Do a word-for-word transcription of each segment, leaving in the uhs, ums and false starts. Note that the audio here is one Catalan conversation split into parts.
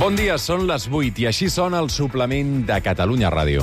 Bon dia, són les vuit i així sona el suplement de Catalunya Ràdio.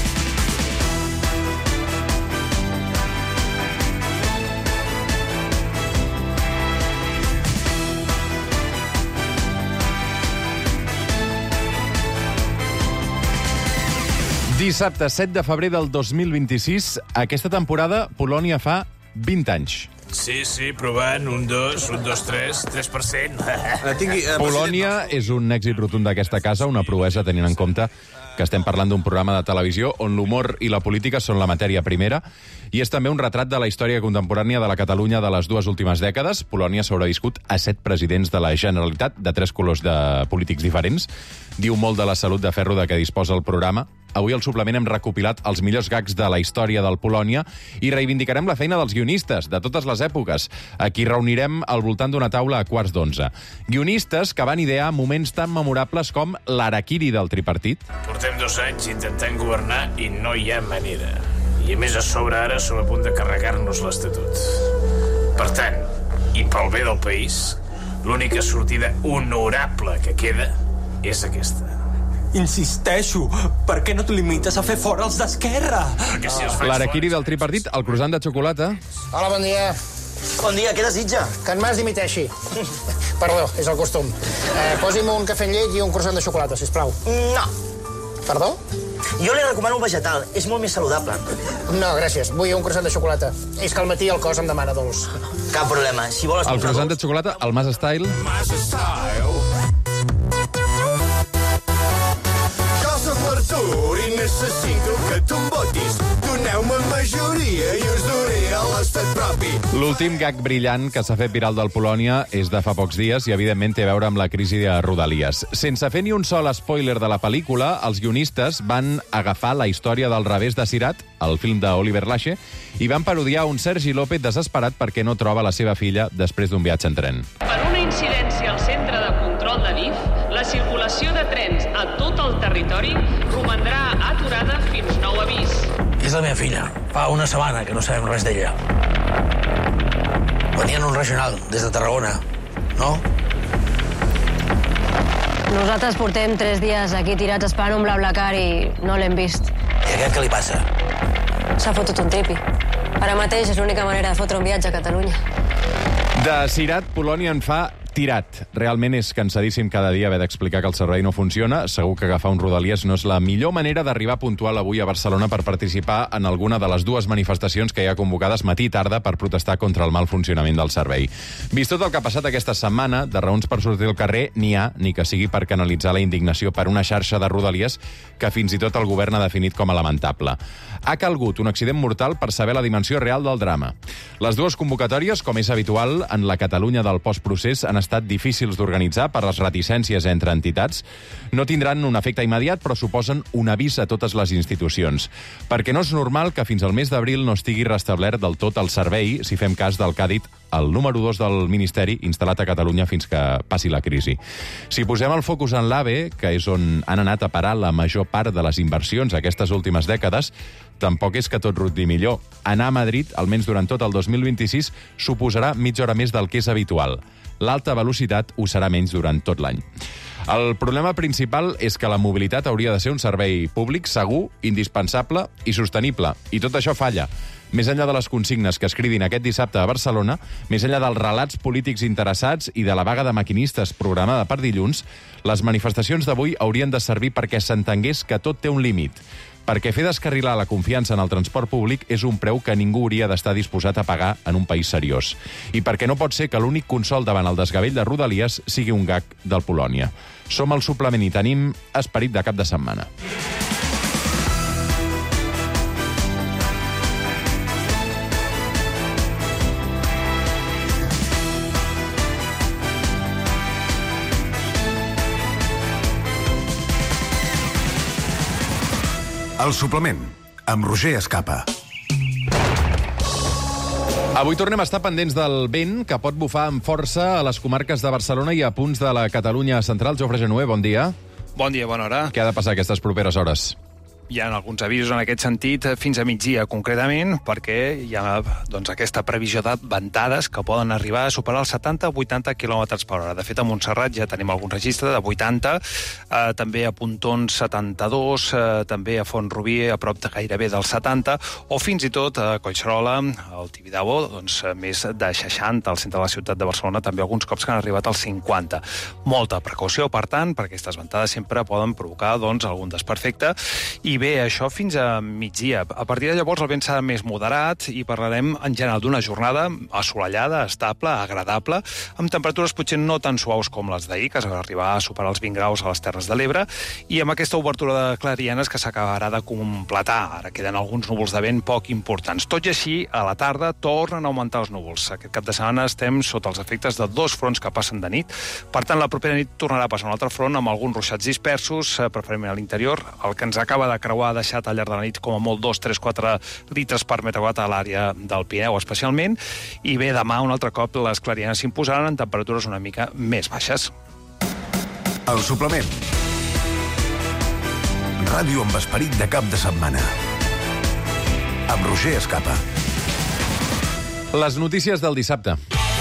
Dissabte, set de febrer del dos mil vint-i-sis, aquesta temporada Polònia fa vint anys. Sí, sí, provant, un, dos, un, dos, tres, tres per cent. Tingui, uh, Polònia és un èxit rotund d'aquesta casa, una proesa tenint en compte que estem parlant d'un programa de televisió on l'humor i la política són la matèria primera, i és també un retrat de la història contemporània de la Catalunya de les dues últimes dècades. Polònia s'haurà viscut a set presidents de la Generalitat, de tres colors de polítics diferents. Diu molt de la salut de ferro de què disposa el programa. Avui al suplement hem recopilat els millors gags de la història del Polònia i reivindicarem la feina dels guionistes de totes les èpoques. Aquí reunirem al voltant d'una taula a quarts d'onze. Guionistes que van idear moments tan memorables com l'araquiri del tripartit. Portem dos anys intentant governar i no hi ha manera. I a més a sobre ara som a punt de carregar-nos l'Estatut. Per tant, i pel bé del país, l'única sortida honorable que queda és aquesta. Insisteixo, per què no et limites a fer fora els d'Esquerra? Perquè si els faig L'araquiri fora- del tripartit, el croissant de xocolata. Hola, bon dia. Bon dia, què desitja? Que en Mas dimiteixi. Perdó, és el costum. Eh, posi'm un cafè amb llet i un croissant de xocolata, sisplau. No, Perdó? jo li recomano un vegetal, és molt més saludable. No, gràcies. Vull un croissant de xocolata. És que al matí el cos em demana dolç. Cap problema, si vols... El croissant de xocolata, el Mas Style. Massa style. Jo soc l'Artur i necessito que tu em votis. Doneu-me majoria i us donaré a l'estat propi. L'últim gag brillant que s'ha fet viral del Polònia és de fa pocs dies i, evidentment, té a veure amb la crisi de Rodalies. Sense fer ni un sol spoiler de la pel·lícula, els guionistes van agafar la història del revés de Sirat, el film d'Oliver Lache, i van parodiar un Sergi López desesperat perquè no troba la seva filla després d'un viatge en tren. Per una incidència al centre de control de D I F, la circulació de trens a tot el territori romandrà aturada fins nou avís. És la meva filla. Fa una setmana que no sabem res d'ella. Venia en un regional, des de Tarragona, no? Nosaltres portem tres dies aquí tirats esperant un BlaBlaCar i no l'hem vist. I aquest què li passa? S'ha fotut un tripi. Ara mateix és l'única manera de fotre un viatge a Catalunya. De Sirat, Polònia en fa tirat. Realment és cansadíssim cada dia haver d'explicar que el servei no funciona. Segur que agafar un Rodalies no és la millor manera d'arribar puntual avui a Barcelona per participar en alguna de les dues manifestacions que hi ha convocades matí i tarda per protestar contra el mal funcionament del servei. Vist tot el que ha passat aquesta setmana, de raons per sortir al carrer n'hi ha, ni que sigui per canalitzar la indignació per una xarxa de Rodalies que fins i tot el govern ha definit com a lamentable. Ha calgut un accident mortal per saber la dimensió real del drama. Les dues convocatòries, com és habitual en la Catalunya del postprocés, han estat difícils d'organitzar per les reticències entre entitats. No tindran un efecte immediat, però suposen un avís a totes les institucions. Perquè no és normal que fins al mes d'abril no estigui restablert del tot el servei, si fem cas del que ha dit el número dos del Ministeri, instal·lat a Catalunya fins que passi la crisi. Si posem el focus en l'AVE, que és on han anat a parar la major part de les inversions aquestes últimes dècades, tampoc és que tot ruti millor. Anar a Madrid, almenys durant tot el dos mil vint-i-sis, suposarà mitja hora més del que és habitual. L'alta velocitat ho serà menys durant tot l'any. El problema principal és que la mobilitat hauria de ser un servei públic segur, indispensable i sostenible. I tot això falla. Més enllà de les consignes que es cridin aquest dissabte a Barcelona, més enllà dels relats polítics interessats i de la vaga de maquinistes programada per dilluns, les manifestacions d'avui haurien de servir perquè s'entengués que tot té un límit. Perquè fer descarrilar la confiança en el transport públic és un preu que ningú hauria d'estar disposat a pagar en un país seriós. I perquè no pot ser que l'únic consol davant el desgavell de Rodalies sigui un gag del Polònia. Som al suplement i tenim esperit de cap de setmana. El suplement, amb Roger Escapa. Avui tornem a estar pendents del vent que pot bufar amb força a les comarques de Barcelona i a punts de la Catalunya central. Jofre Genuer, bon dia. Bon dia, bona hora. Què ha de passar aquestes properes hores? hi ha alguns avisos en aquest sentit fins a migdia, concretament, perquè hi ha doncs, aquesta previsió de ventades que poden arribar a superar els setanta a vuitanta quilòmetres per hora. De fet, a Montserrat ja tenim algun registre de vuitanta, eh, també a Pontons setanta-dos, eh, també a Font-rubí a prop de gairebé dels setanta, o fins i tot a Collserola, al Tibidabo, doncs, més de seixanta, al centre de la ciutat de Barcelona, també alguns cops que han arribat als cinquanta. Molta precaució, per tant, perquè aquestes ventades sempre poden provocar doncs, algun desperfecte. I bé, això fins a migdia. A partir de llavors el vent serà més moderat i parlarem en general d'una jornada assolellada, estable, agradable, amb temperatures potser no tan suaus com les d'ahir, que es va arribar a superar els vint graus a les Terres de l'Ebre, i amb aquesta obertura de clarianes que s'acabarà de completar. Ara queden alguns núvols de vent poc importants. Tot i així, a la tarda tornen a augmentar els núvols. Aquest cap de setmana estem sota els efectes de dos fronts que passen de nit. Per tant, la propera nit tornarà a passar un altre front amb alguns ruixats dispersos, preferentment a l'interior. El que ens acaba de creuar ha deixat al llarg de la nit com a molt dos, tres, quatre litres per metre quadrat a l'àrea del Pirineu, especialment. I bé, demà un altre cop les clarianes s'imposaran en temperatures una mica més baixes. El suplement. Ràdio amb esperit de cap de setmana. Amb Roger Escapa. Les notícies del dissabte.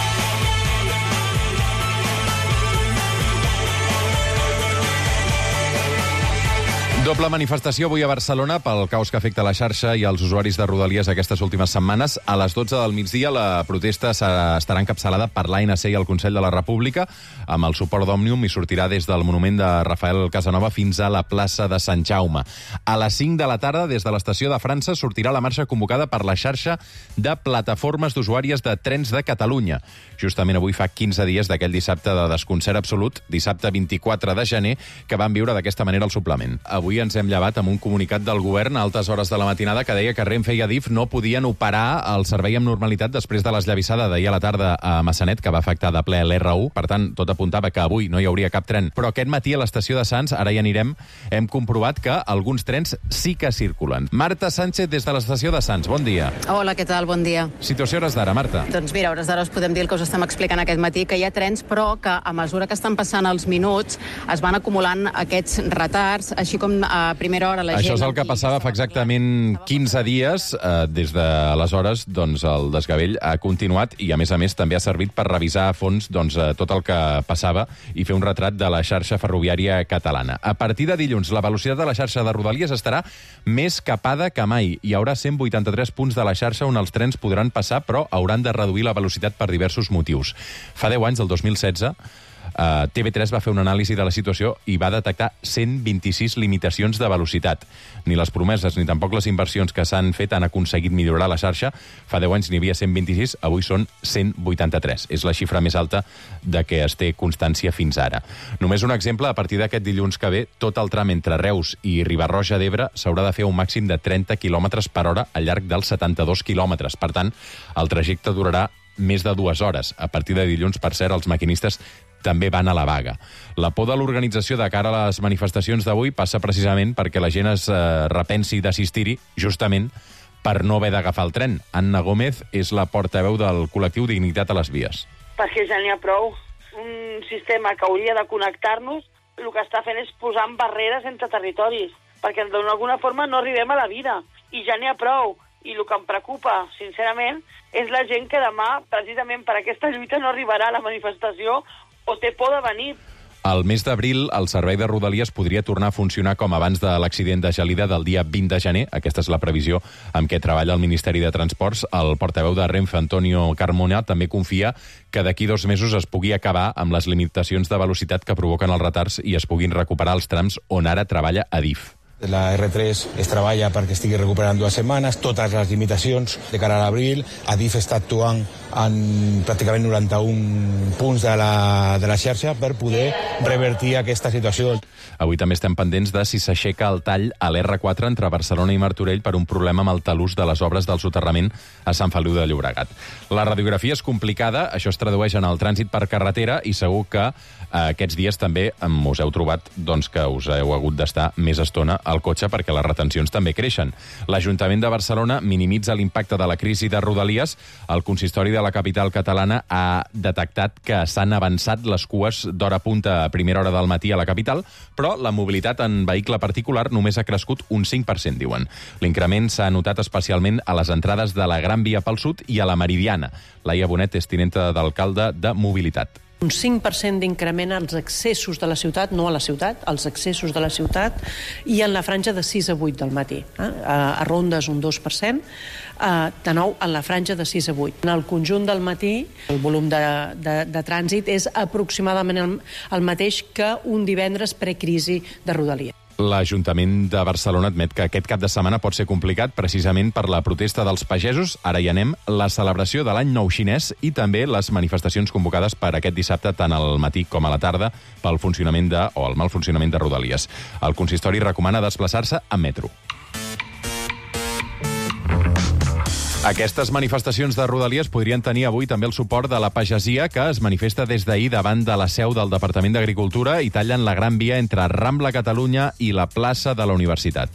Doble manifestació avui a Barcelona pel caos que afecta la xarxa i els usuaris de Rodalies aquestes últimes setmanes. A les dotze del migdia la protesta estarà encapçalada per l'A N C i el Consell de la República amb el suport d'Òmnium i sortirà des del monument de Rafael Casanova fins a la plaça de Sant Jaume. A les cinc de la tarda, des de l'estació de França, sortirà la marxa convocada per la xarxa de plataformes d'usuàries de trens de Catalunya. Justament avui fa quinze dies d'aquell dissabte de desconcert absolut, dissabte vint-i-quatre de gener, que van viure d'aquesta manera el suplement. Avui ens hem llevat amb un comunicat del govern a altes hores de la matinada que deia que Renfe i Adif no podien operar el servei amb normalitat després de l'esllavissada d'ahir a la tarda a Massanet, que va afectar de ple l'R u. Per tant, tot apuntava que avui no hi hauria cap tren. Però aquest matí a l'estació de Sants, ara hi anirem, hem comprovat que alguns trens sí que circulen. Marta Sánchez, des de l'estació de Sants. Bon dia. Hola, què tal? Bon dia. Situació a hores d'ara, Marta. Doncs mira, a hores d'ara us podem dir el que us estem explicant aquest matí, que hi ha trens, però que a mesura que estan passant els minuts es van acumulant aquests retards, així com a primera hora la gent... Això és el que passava fa exactament quinze dies. Eh, des d'aleshores, doncs, el desgavell ha continuat i, a més a més, també ha servit per revisar a fons doncs, tot el que passava i fer un retrat de la xarxa ferroviària catalana. A partir de dilluns, la velocitat de la xarxa de Rodalies estarà més capada que mai. Hi haurà cent vuitanta-tres punts de la xarxa on els trens podran passar, però hauran de reduir la velocitat per diversos motius. Fa deu anys, el dos mil setze, Uh, T V tres va fer una anàlisi de la situació i va detectar cent vint-i-sis limitacions de velocitat. Ni les promeses ni tampoc les inversions que s'han fet han aconseguit millorar la xarxa. Fa deu anys n'hi havia cent vint-i-sis, avui són cent vuitanta-tres. És la xifra més alta de què es té constància fins ara. Només un exemple, a partir d'aquest dilluns que ve, tot el tram entre Reus i Riba-roja d'Ebre s'haurà de fer un màxim de trenta quilòmetres per hora al llarg dels setanta-dos quilòmetres. Per tant, el trajecte durarà més de dues hores. A partir de dilluns, per cert, els maquinistes també van a la vaga. La por de l'organització de cara a les manifestacions d'avui passa precisament perquè la gent es eh, repensi d'assistir-hi, justament per no haver d'agafar el tren. Anna Gómez és la portaveu del col·lectiu Dignitat a les Vies. Perquè ja n'hi ha prou. Un sistema que hauria de connectar-nos, el que està fent és posant barreres entre territoris, perquè d'alguna forma no arribem a la vida. I ja n'hi ha prou. I el que em preocupa, sincerament, és la gent que demà, precisament per aquesta lluita, no arribarà a la manifestació o té por de venir. Al mes d'abril, el servei de Rodalies podria tornar a funcionar com abans de l'accident de Gelida del dia vint de gener. Aquesta és la previsió amb què treballa el Ministeri de Transports. El portaveu de Renfe, Antonio Carmona, també confia que d'aquí dos mesos es pugui acabar amb les limitacions de velocitat que provoquen els retards i es puguin recuperar els trams on ara treballa Adif. La R tres es treballa perquè estigui recuperant dues setmanes, totes les limitacions de cara a l'abril. Adif està actuant en pràcticament noranta-un punts de la, de la xarxa per poder revertir aquesta situació. Avui també estem pendents de si s'aixeca el tall a l'R quatre entre Barcelona i Martorell per un problema amb el talús de les obres del soterrament a Sant Feliu de Llobregat. La radiografia és complicada, això es tradueix en el trànsit per carretera i segur que eh, aquests dies també us heu trobat doncs, que us heu hagut d'estar més estona el cotxe perquè les retencions també creixen. L'Ajuntament de Barcelona minimitza l'impacte de la crisi de Rodalies. El consistori de la capital catalana ha detectat que s'han avançat les cues d'hora punta a primera hora del matí a la capital, però la mobilitat en vehicle particular només ha crescut un cinc per cent, diuen. L'increment s'ha notat especialment a les entrades de la Gran Via pel sud i a la Meridiana. Laia Bonet és tinenta d'alcalde de Mobilitat. Un cinc per cent d'increment als accessos de la ciutat, no a la ciutat, als accessos de la ciutat, i en la franja de sis a vuit del matí. Eh? A Rondes un dos per cent, eh, de nou en la franja de sis a vuit. En el conjunt del matí, el volum de, de, de trànsit és aproximadament el, el mateix que un divendres precrisi de Rodalies. L'Ajuntament de Barcelona admet que aquest cap de setmana pot ser complicat precisament per la protesta dels pagesos, ara hi anem, la celebració de l'any nou xinès i també les manifestacions convocades per aquest dissabte tant al matí com a la tarda pel funcionament de, o el mal funcionament de Rodalies. El consistori recomana desplaçar-se en metro. Aquestes manifestacions de Rodalies podrien tenir avui també el suport de la pagesia, que es manifesta des d'ahir davant de la seu del Departament d'Agricultura i tallen la Gran Via entre Rambla Catalunya i la plaça de la Universitat.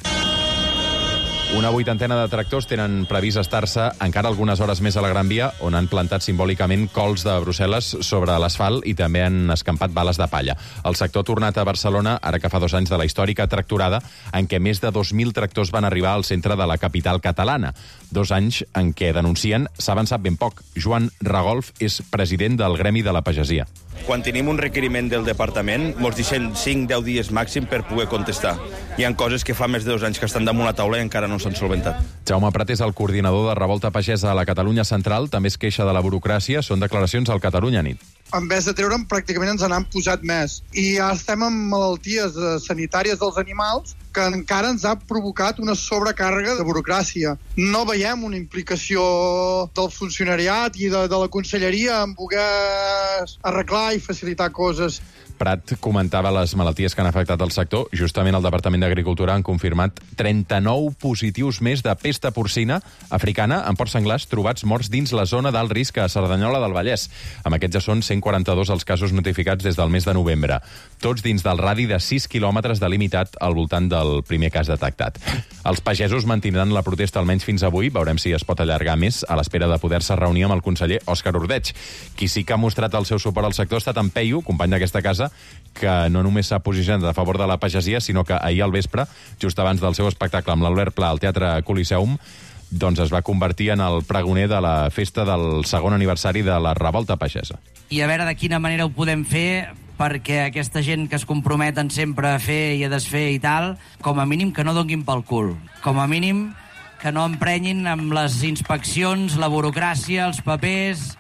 Una vuitantena de tractors tenen previst estar-se encara algunes hores més a la Gran Via, on han plantat simbòlicament cols de Brussel·les sobre l'asfalt i també han escampat bales de palla. El sector ha tornat a Barcelona, ara que fa dos anys de la històrica tractorada, en què més de dos mil tractors van arribar al centre de la capital catalana. Dos anys en què denuncien s'ha avançat ben poc. Joan Ragolf és president del Gremi de la Pagesia. Quan tenim un requeriment del departament, ens deixen cinc a deu dies màxim per poder contestar. Hi ha coses que fa més de dos anys que estan damunt la taula i encara no s'han solventat. Jaume Prat és el coordinador de Revolta Pagesa a la Catalunya Central, també es queixa de la burocràcia, són declaracions al Catalunya Nit. En vez de treure'm, pràcticament ens n'han posat més. I ja estem amb malalties sanitàries dels animals que encara ens ha provocat una sobrecàrrega de burocràcia. No veiem una implicació del funcionariat i de, de la conselleria en voler arreglar i facilitar coses. Prat comentava les malalties que han afectat el sector. Justament el Departament d'Agricultura han confirmat trenta-nou positius més de pesta porcina africana en porcs senglars trobats morts dins la zona d'alt risc a Cerdanyola del Vallès. Amb aquests ja són cent quaranta-dos els casos notificats des del mes de novembre. Tots dins del radi de sis quilòmetres delimitat al voltant del primer cas detectat. Els pagesos mantindran la protesta almenys fins avui. Veurem si es pot allargar més a l'espera de poder-se reunir amb el conseller Òscar Ordeig. Qui sí que ha mostrat el seu suport al sector ha estat en Peyu, company d'aquesta casa, que no només s'ha posicionat a favor de la pagesia, sinó que ahir al vespre, just abans del seu espectacle amb l'Albert Pla al Teatre Coliseum, doncs es va convertir en el pregoner de la festa del segon aniversari de la Revolta Pagesa. I a veure de quina manera ho podem fer perquè aquesta gent que es comprometen sempre a fer i a desfer i tal, com a mínim que no donguin pel cul. Com a mínim que no emprenyin amb les inspeccions, la burocràcia, els papers...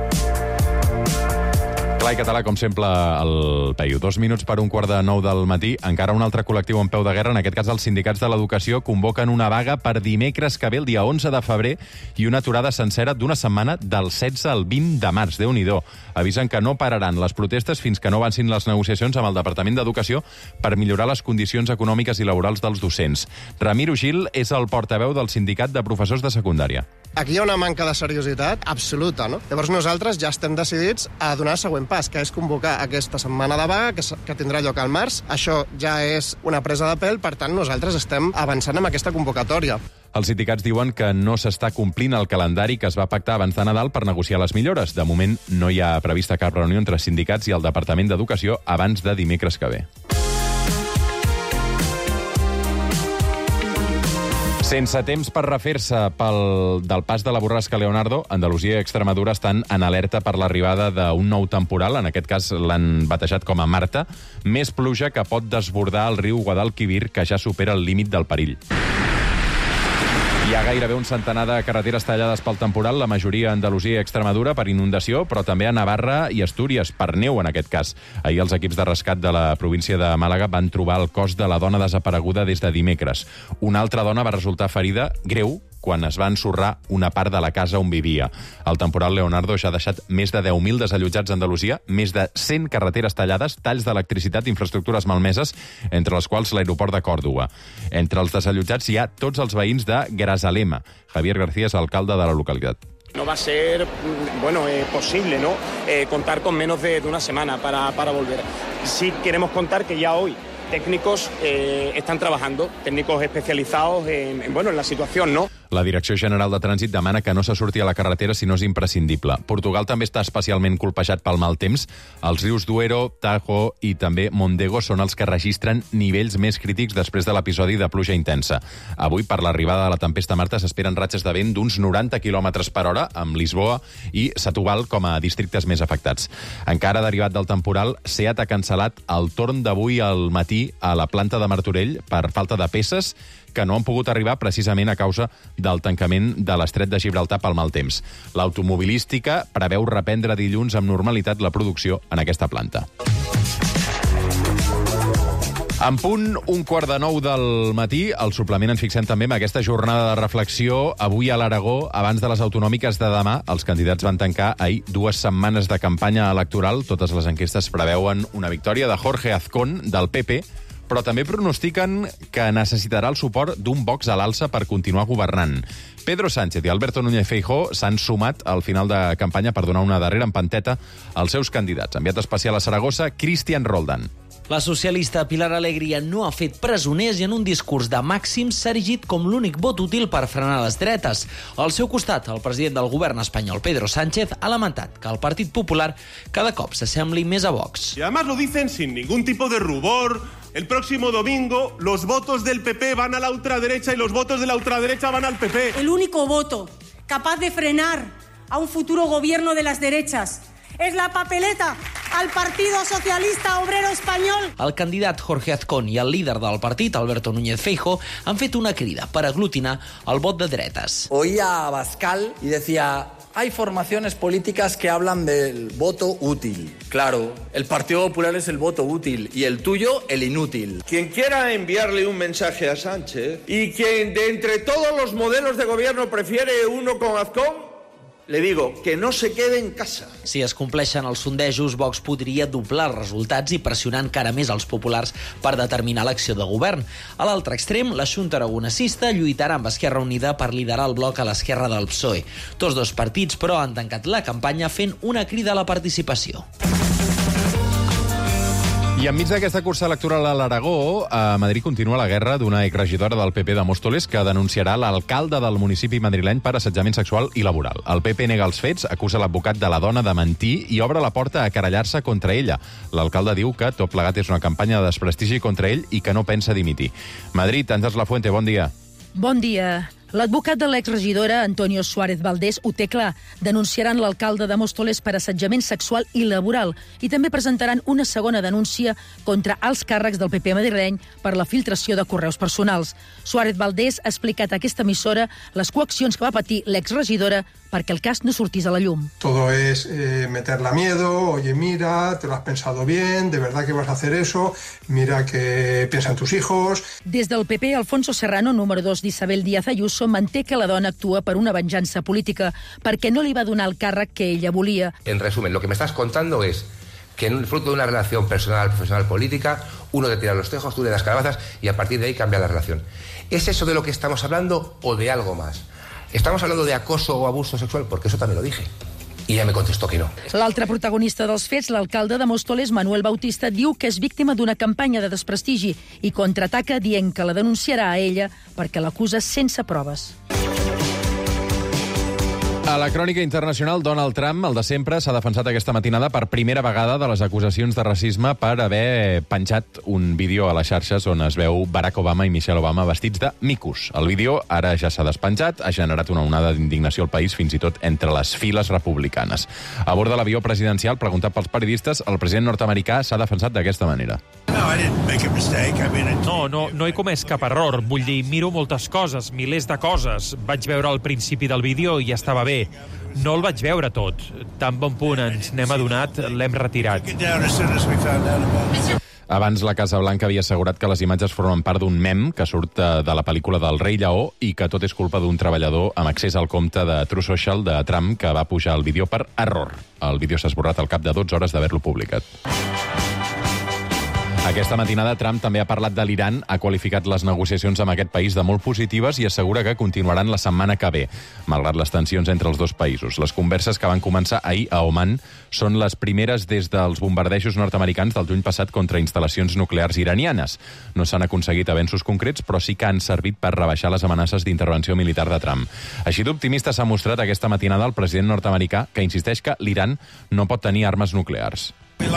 Clar i català, com sempre, el Peyu. Dos minuts per un quart de nou del matí. Encara un altre col·lectiu en peu de guerra, en aquest cas els sindicats de l'educació, convoquen una vaga per dimecres que ve el dia onze de febrer i una aturada sencera d'una setmana del setze al vint de març. Déu-n'hi-do. Avisen que no pararan les protestes fins que no avancin les negociacions amb el Departament d'Educació per millorar les condicions econòmiques i laborals dels docents. Ramiro Gil és el portaveu del sindicat de professors de secundària. Aquí hi ha una manca de seriositat absoluta, no? Llavors nosaltres ja estem decidits a donar el següent pas, que és convocar aquesta setmana de vaga, que, que tindrà lloc al març. Això ja és una presa de pèl, per tant nosaltres estem avançant amb aquesta convocatòria. Els sindicats diuen que no s'està complint el calendari que es va pactar abans de Nadal per negociar les millores. De moment no hi ha prevista cap reunió entre sindicats i el Departament d'Educació abans de dimecres que ve. Sense temps per refer-se pel del pas de la borrasca Leonardo, Andalusia i Extremadura estan en alerta per l'arribada d'un nou temporal, en aquest cas l'han batejat com a Marta, més pluja que pot desbordar el riu Guadalquivir, que ja supera el límit del perill. Hi ha gairebé un centenar de carreteres tallades pel temporal, la majoria a Andalusia i Extremadura per inundació, però també a Navarra i Astúries, per neu en aquest cas. Ahir els equips de rescat de la província de Màlaga van trobar el cos de la dona desapareguda des de dimecres. Una altra dona va resultar ferida greu quan es va ensorrar una part de la casa on vivia. El temporal Leonardo ja ha deixat més de deu mil desallotjats a Andalusia, més de cent carreteres tallades, talls d'electricitat i infraestructures malmeses, entre les quals l'aeroport de Còrdova. Entre els desallotjats hi ha tots els veïns de Grazalema. Javier García és alcalde de la localitat. No va a ser bueno, eh, posible ¿no? eh, contar con menos de, de una semana para, para volver. Sí queremos contar que ya hoy técnicos eh, están trabajando, técnicos especializados en, en, bueno, en la situación, ¿no? La Direcció General de Trànsit demana que no se surti a la carretera si no és imprescindible. Portugal també està especialment colpejat pel mal temps. Els rius Duero, Tajo i també Mondego són els que registren nivells més crítics després de l'episodi de pluja intensa. Avui, per l'arribada de la tempesta Marta, s'esperen ratxes de vent d'uns noranta quilòmetres per hora amb Lisboa i Setúbal com a districtes més afectats. Encara derivat del temporal, SEAT ha cancel·lat el torn d'avui al matí a la planta de Martorell per falta de peces que no han pogut arribar precisament a causa del tancament de l'estret de Gibraltar pel mal temps. L'automobilística preveu reprendre dilluns amb normalitat la producció en aquesta planta. En punt, un quart de nou del matí, al suplement ens fixem també en aquesta jornada de reflexió. Avui a l'Aragó, abans de les autonòmiques de demà, els candidats van tancar ahir dues setmanes de campanya electoral. Totes les enquestes preveuen una victòria de Jorge Azcón, del P P, però també pronostiquen que necessitarà el suport d'un Vox a l'alça per continuar governant. Pedro Sánchez i Alberto Núñez Feijóo s'han sumat al final de campanya per donar una darrera empanteta als seus candidats. Enviat especial a Saragossa, Cristian Roldan. La socialista Pilar Alegría no ha fet presoners i en un discurs de màxims s'ha erigit com l'únic vot útil per frenar les dretes. Al seu costat, el president del govern espanyol, Pedro Sánchez, ha lamentat que el Partit Popular cada cop s'assembli més a Vox. Y además lo dicen sin ningún tipo de rubor. El próximo domingo los votos del P P van a la ultraderecha y los votos de la ultraderecha van al P P. El único voto capaz de frenar a un futuro gobierno de las derechas es la papeleta al Partido Socialista Obrero Español. El candidat Jorge Azcón i el líder del partit, Alberto Núñez Feijóo, han fet una crida per aglutinar el vot de dretes. Oía a Abascal y decía: hay formaciones políticas que hablan del voto útil. Claro, el Partido Popular es el voto útil y el tuyo el inútil. Quien quiera enviarle un mensaje a Sánchez y quien de entre todos los modelos de gobierno prefiere uno con Azcón, le digo que no se quede en casa. Si es compleixen els sondejos, Vox podria doblar els resultats i pressionar encara més els populars per determinar l'acció de govern. A l'altre extrem, la Xunta Aragonesista lluitarà amb Esquerra Unida per liderar el bloc a l'esquerra del P S O E. Tots dos partits, però, han tancat la campanya fent una crida a la participació. I enmig d'aquesta cursa electoral a l'Aragó, a Madrid continua la guerra d'una exregidora del P P de Móstoles que denunciarà l'alcalde del municipi madrileny per assetjament sexual i laboral. El P P nega els fets, acusa l'advocat de la dona de mentir i obre la porta a querellar-se contra ella. L'alcalde diu que tot plegat és una campanya de desprestigi contra ell i que no pensa dimitir. Madrid, Àngels Lafuente, bon dia. Bon dia. L'advocat de l'exregidora, Antonio Suárez Valdés, ho té clar. Denunciaran l'alcalde de Móstoles per assetjament sexual i laboral i també presentaran una segona denúncia contra alts càrrecs del P P madrileny per la filtració de correus personals. Suárez Valdés ha explicat a aquesta emissora les coaccions que va patir l'exregidora perquè el cas no sortís a la llum. Todo es eh, meterla miedo, oye, mira, te lo has pensado bien, de verdad que vas a hacer eso, mira que piensan tus hijos. Des del P P, Alfonso Serrano, número dos d'Isabel Díaz Ayuso, manté que la dona actua per una venjança política perquè no li va donar el càrrec que ella volia. En resumen, lo que me estás contando es que en el fruto de una relación personal, profesional, política, uno te tira los tejos, tú le das calabazas y a partir de ahí cambia la relación. ¿Es eso de lo que estamos hablando o de algo más? ¿Estamos hablando de acoso o abuso sexual? Porque eso también lo dije. I ella me contestó que no. L'altre protagonista dels fets, l'alcalde de Móstoles, Manuel Bautista, diu que és víctima d'una campanya de desprestigi i contraataca dient que la denunciarà a ella perquè l'acusa sense proves. A la crònica internacional, Donald Trump, el de sempre, s'ha defensat aquesta matinada per primera vegada de les acusacions de racisme per haver penjat un vídeo a les xarxes on es veu Barack Obama i Michelle Obama vestits de micos. El vídeo ara ja s'ha despenjat, ha generat una onada d'indignació al país, fins i tot entre les files republicanes. A bord de l'avió presidencial, preguntat pels periodistes, el president nord-americà s'ha defensat d'aquesta manera. No, no, no he comès cap error. Vull dir, miro moltes coses, milers de coses. Vaig veure al principi del vídeo i ja estava bé. No el vaig veure tot. Tan bon punt ens n'hem adonat, l'hem retirat. Abans, la Casa Blanca havia assegurat que les imatges formen part d'un mem que surt de la pel·lícula del Rei Lleó i que tot és culpa d'un treballador amb accés al compte de True Social de Trump que va pujar el vídeo per error. El vídeo s'ha esborrat al cap de dotze hores d'haver-lo publicat. Aquesta matinada Trump també ha parlat de l'Iran, ha qualificat les negociacions amb aquest país de molt positives i assegura que continuaran la setmana que ve, malgrat les tensions entre els dos països. Les converses que van començar ahir a Oman són les primeres des dels bombardejos nord-americans del juny passat contra instal·lacions nuclears iranianes. No s'han aconseguit avenços concrets, però sí que han servit per rebaixar les amenaces d'intervenció militar de Trump. Així d'optimista s'ha mostrat aquesta matinada el president nord-americà, que insisteix que l'Iran no pot tenir armes nuclears.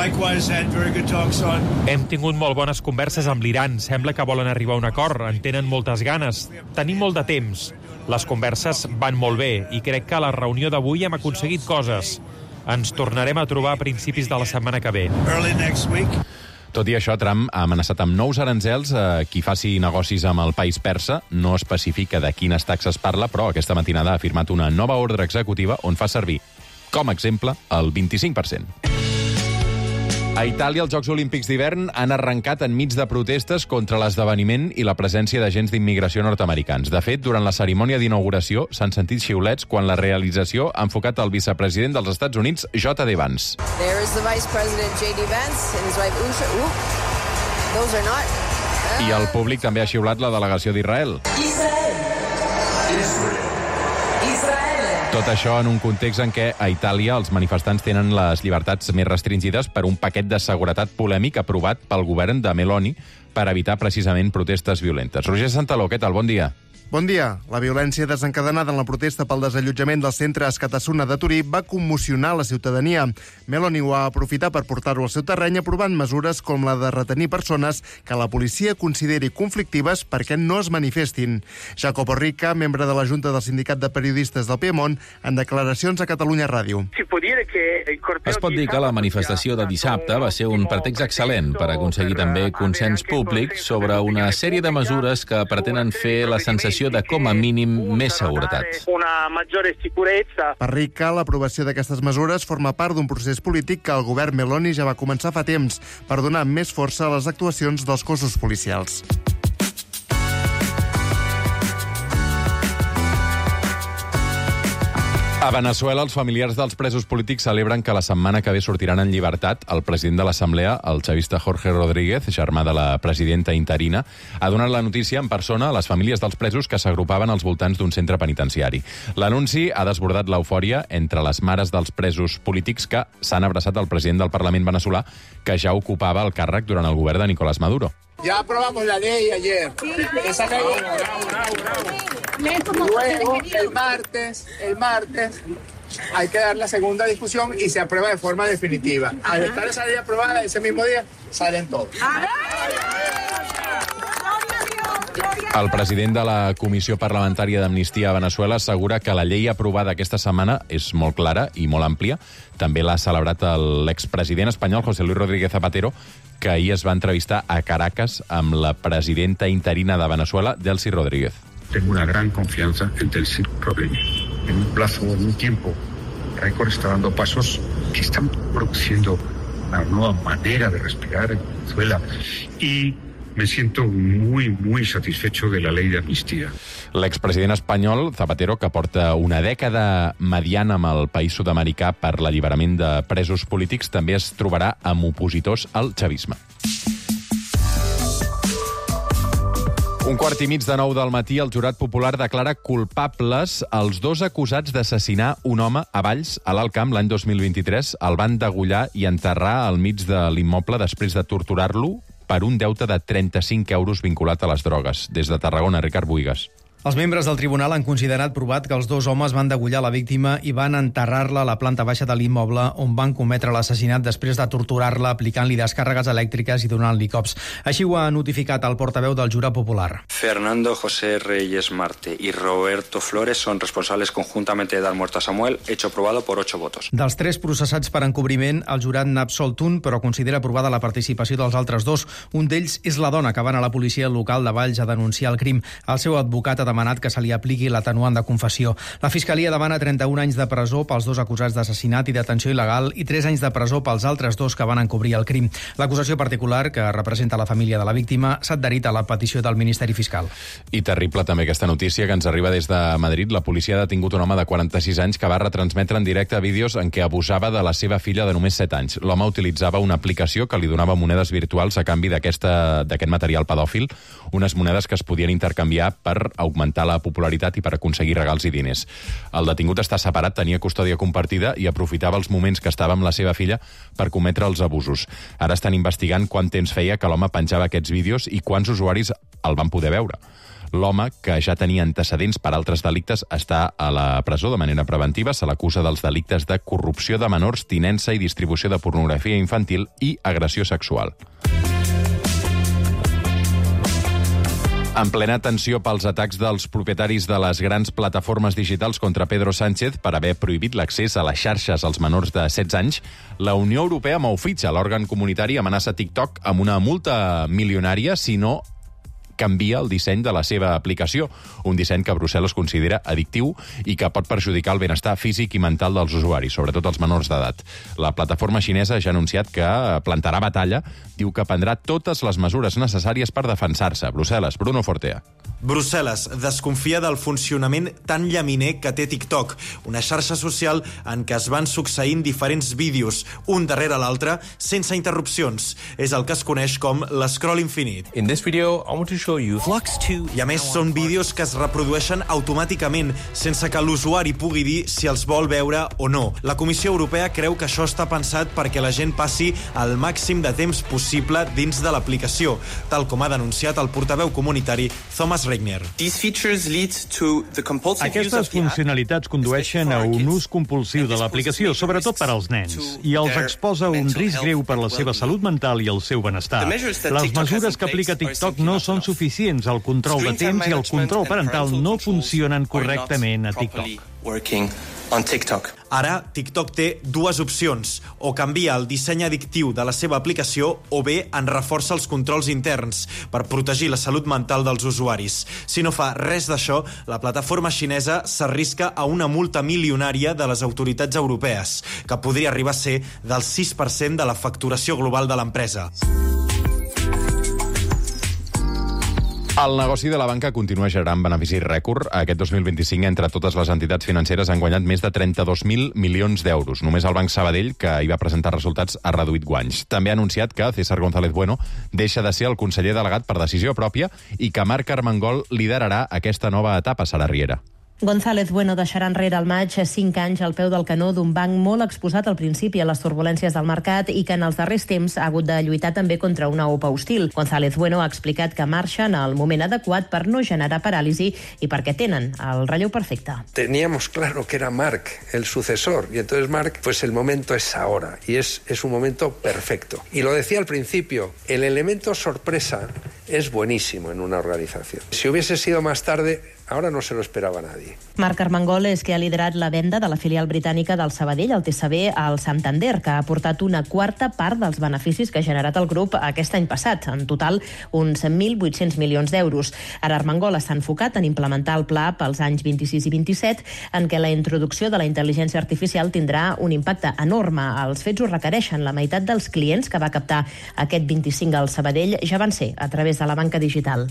Hem tingut molt bones converses amb l'Iran. Sembla que volen arribar a un acord. En tenen moltes ganes. Tenim molt de temps. Les converses van molt bé i crec que a la reunió d'avui hem aconseguit coses. Ens tornarem a trobar a principis de la setmana que ve. Tot i això, Trump ha amenaçat amb nous aranzels a qui faci negocis amb el país persa. No especifica de quines taxes parla, però aquesta matinada ha firmat una nova ordre executiva on fa servir, com a exemple, el vint-i-cinc per cent. A Itàlia, els Jocs Olímpics d'hivern han arrencat enmig de protestes contra l'esdeveniment i la presència d'agents d'immigració nord-americans. De fet, durant la cerimònia d'inauguració s'han sentit xiulets quan la realització ha enfocat el vicepresident dels Estats Units, J D Vance. There is the Vice President J D Vance and his wife Usha. Oop, those are not. Ah. I el públic també ha xiulat la delegació d'Israel. Israel. Israel. Tot això en un context en què a Itàlia els manifestants tenen les llibertats més restringides per un paquet de seguretat polèmic aprovat pel govern de Meloni per evitar precisament protestes violentes. Roger Santaló, què tal? Bon dia. Bon dia. La violència desencadenada en la protesta pel desallotjament del centre Escatasuna de Turí va commocionar la ciutadania. Meloni ho va aprofitar per portar-ho al seu terreny aprovant mesures com la de retenir persones que la policia consideri conflictives perquè no es manifestin. Jacopo Ricca, membre de la Junta del Sindicat de Periodistes del Piemont, en declaracions a Catalunya Ràdio. Es pot dir que la manifestació de dissabte va ser un pretext excel·lent per aconseguir també consens públic sobre una sèrie de mesures que pretenen fer la sensació de, com a mínim, més seguretat. Per Ricca, l'aprovació d'aquestes mesures forma part d'un procés polític que el govern Meloni ja va començar fa temps per donar més força a les actuacions dels cossos policials. A Veneçuela, els familiars dels presos polítics celebren que la setmana que ve sortiran en llibertat. El president de l'Assemblea, el chavista Jorge Rodríguez, germà de la presidenta interina, ha donat la notícia en persona a les famílies dels presos que s'agrupaven als voltants d'un centre penitenciari. L'anunci ha desbordat l'eufòria entre les mares dels presos polítics que s'han abraçat al president del Parlament venezolà, que ja ocupava el càrrec durant el govern de Nicolás Maduro. Ya aprobamos la ley ayer. Esa ley. Luego, el martes, el martes, hay que dar la segunda discusión y se aprueba de forma definitiva. Al estar esa ley aprobada, ese mismo día, salen todos. El president de la Comissió Parlamentària d'Amnistia a Veneçuela assegura que la llei aprovada aquesta setmana és molt clara i molt àmplia. També l'ha celebrat l'expresident espanyol José Luis Rodríguez Zapatero, que ahir es va entrevistar a Caracas amb la presidenta interina de Veneçuela, Delcy Rodríguez. Tengo una gran confianza en Delcy Rodríguez. En un plazo de un tiempo récord está dando pasos que están produciendo una nueva manera de respirar en Venezuela. Y me siento muy, muy satisfecho de la ley de amnistía. L'expresident espanyol, Zapatero, que porta una dècada mediana amb el país sud-americà per l'alliberament de presos polítics, també es trobarà amb opositors al chavisme. Un quart i mig de nou del matí, el jurat popular declara culpables els dos acusats d'assassinar un home a Valls, a l'Alt Camp, l'any dos mil vint-i-tres. El van degollar i enterrar al mig de l'immoble després de torturar-lo per un deute de trenta-cinc euros vinculat a les drogues. Des de Tarragona, Ricard Buigas. Els membres del tribunal han considerat provat que els dos homes van degollar la víctima i van enterrar-la a la planta baixa de l'immoble on van cometre l'assassinat després de torturar-la aplicant-li descàrregues elèctriques i donant-li cops. Així ho ha notificat el portaveu del jurat popular. Fernando José Reyes Marte y Roberto Flores son responsables conjuntamente de dar muerte a Samuel, hecho aprobado por ocho votos. Dels tres processats per encobriment, el jurat n'ha absolt un, però considera aprovada la participació dels altres dos. Un d'ells és la dona que va anar a la policia local de Valls a denunciar el crim. El seu advocat ha demanat que se li apliqui l'atenuant de confessió. La Fiscalia demana trenta-un anys de presó pels dos acusats d'assassinat i detenció il·legal i tres anys de presó pels altres dos que van encobrir el crim. L'acusació particular, que representa la família de la víctima, s'ha adherit a la petició del Ministeri Fiscal. I terrible també aquesta notícia que ens arriba des de Madrid. La policia ha detingut un home de quaranta-sis anys que va retransmetre en directe vídeos en què abusava de la seva filla de només set anys. L'home utilitzava una aplicació que li donava monedes virtuals a canvi d'aquest material pedòfil, unes monedes que es podien intercanviar per augmentar la popularitat i per aconseguir regals i diners. El detingut està separat, tenia custòdia compartida i aprofitava els moments que estava amb la seva filla per cometre els abusos. Ara estan investigant quant temps feia que l'home penjava aquests vídeos i quants usuaris el van poder veure. L'home, que ja tenia antecedents per altres delictes, està a la presó de manera preventiva. Se l'acusa dels delictes de corrupció de menors, tinença i distribució de pornografia infantil i agressió sexual. En plena tensió pels atacs dels propietaris de les grans plataformes digitals contra Pedro Sánchez per haver prohibit l'accés a les xarxes als menors de setze anys, la Unió Europea mou fitxa. L'òrgan comunitari amenaça TikTok amb una multa milionària si no canvia el disseny de la seva aplicació, un disseny que Brussel·les considera addictiu i que pot perjudicar el benestar físic i mental dels usuaris, sobretot els menors d'edat. La plataforma xinesa ja ha anunciat que plantarà batalla, diu que prendrà totes les mesures necessàries per defensar-se. Brussel·les, Bruno Fortea. Brussel·les desconfia del funcionament tan llaminer que té TikTok, una xarxa social en què es van succeint diferents vídeos, un darrere l'altre, sense interrupcions. És el que es coneix com l'escroll infinit. In this video, I want to show you Flux two. I a més són vídeos que es reprodueixen automàticament, sense que l'usuari pugui dir si els vol veure o no. La Comissió Europea creu que això està pensat perquè la gent passi el màxim de temps possible dins de l'aplicació, tal com ha denunciat el portaveu comunitari Thomas Regner. Aquestes funcionalitats condueixen a un ús compulsiu de l'aplicació, sobretot per als nens, i els exposa a un risc greu per la seva salut mental i el seu benestar. Les mesures que aplica TikTok no són suficients. El control de temps i el control parental no funcionen correctament a TikTok. Ara, TikTok té dues opcions: o canvia el disseny addictiu de la seva aplicació o bé en reforça els controls interns per protegir la salut mental dels usuaris. Si no fa res d'això, la plataforma xinesa s'arrisca a una multa milionària de les autoritats europees, que podria arribar a ser del sis per cent de la facturació global de l'empresa. El negoci de la banca continua generant beneficis rècord. Aquest dos mil vint-i-cinc, entre totes les entitats financeres, han guanyat més de trenta-dos mil milions d'euros. Només el Banc Sabadell, que hi va presentar resultats, ha reduït guanys. També ha anunciat que César González Bueno deixa de ser el conseller delegat per decisió pròpia i que Marc Armengol liderarà aquesta nova etapa. Sara Riera. González Bueno deixarà enrere al maig cinc anys al peu del canó d'un banc molt exposat al principi a les turbulències del mercat i que en els darrers temps ha hagut de lluitar també contra una O P A hostil. González Bueno ha explicat que marxa en el moment adequat per no generar paràlisi i perquè tenen el relleu perfecte. Teníamos claro que era Marc el sucesor y entonces Marc, pues el momento es ahora y es, es un momento perfecto. Y lo decía al principio, el elemento sorpresa es buenísimo en una organización. Si hubiese sido más tarde, ahora no se lo esperaba nadie. Marc Armengol és que ha liderat la venda de la filial britànica del Sabadell, el T C B, al Santander, que ha aportat una quarta part dels beneficis que ha generat el grup aquest any passat, en total uns mil vuit-cents milions d'euros. Ara Armengol està enfocat en implementar el pla pels anys vint-i-sis i vint-i-set, en què la introducció de la intel·ligència artificial tindrà un impacte enorme. Els fets ho requereixen. La meitat dels clients que va captar aquest vint-i-cinc al Sabadell ja van ser a través de la banca digital.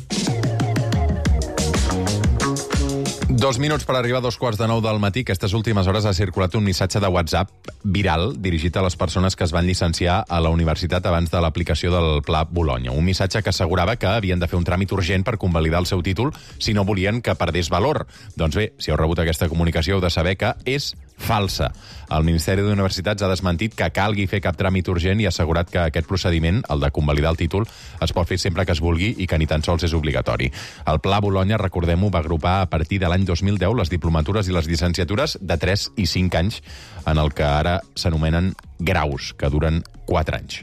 Dos minuts per arribar a dos quarts de nou del matí. Aquestes últimes hores ha circulat un missatge de WhatsApp viral dirigit a les persones que es van llicenciar a la universitat abans de l'aplicació del Pla Bolonya. Un missatge que assegurava que havien de fer un tràmit urgent per convalidar el seu títol si no volien que perdés valor. Doncs bé, si heu rebut aquesta comunicació heu de saber que és falsa. El Ministeri d'Universitats ha desmentit que calgui fer cap tràmit urgent i ha assegurat que aquest procediment, el de convalidar el títol, es pot fer sempre que es vulgui i que ni tan sols és obligatori. El Pla Bolonya, recordem-ho, va agrupar a partir de l'any dos mil deu les diplomatures i les llicenciatures de tres i cinc anys, en el que ara s'anomenen graus, que duren quatre anys.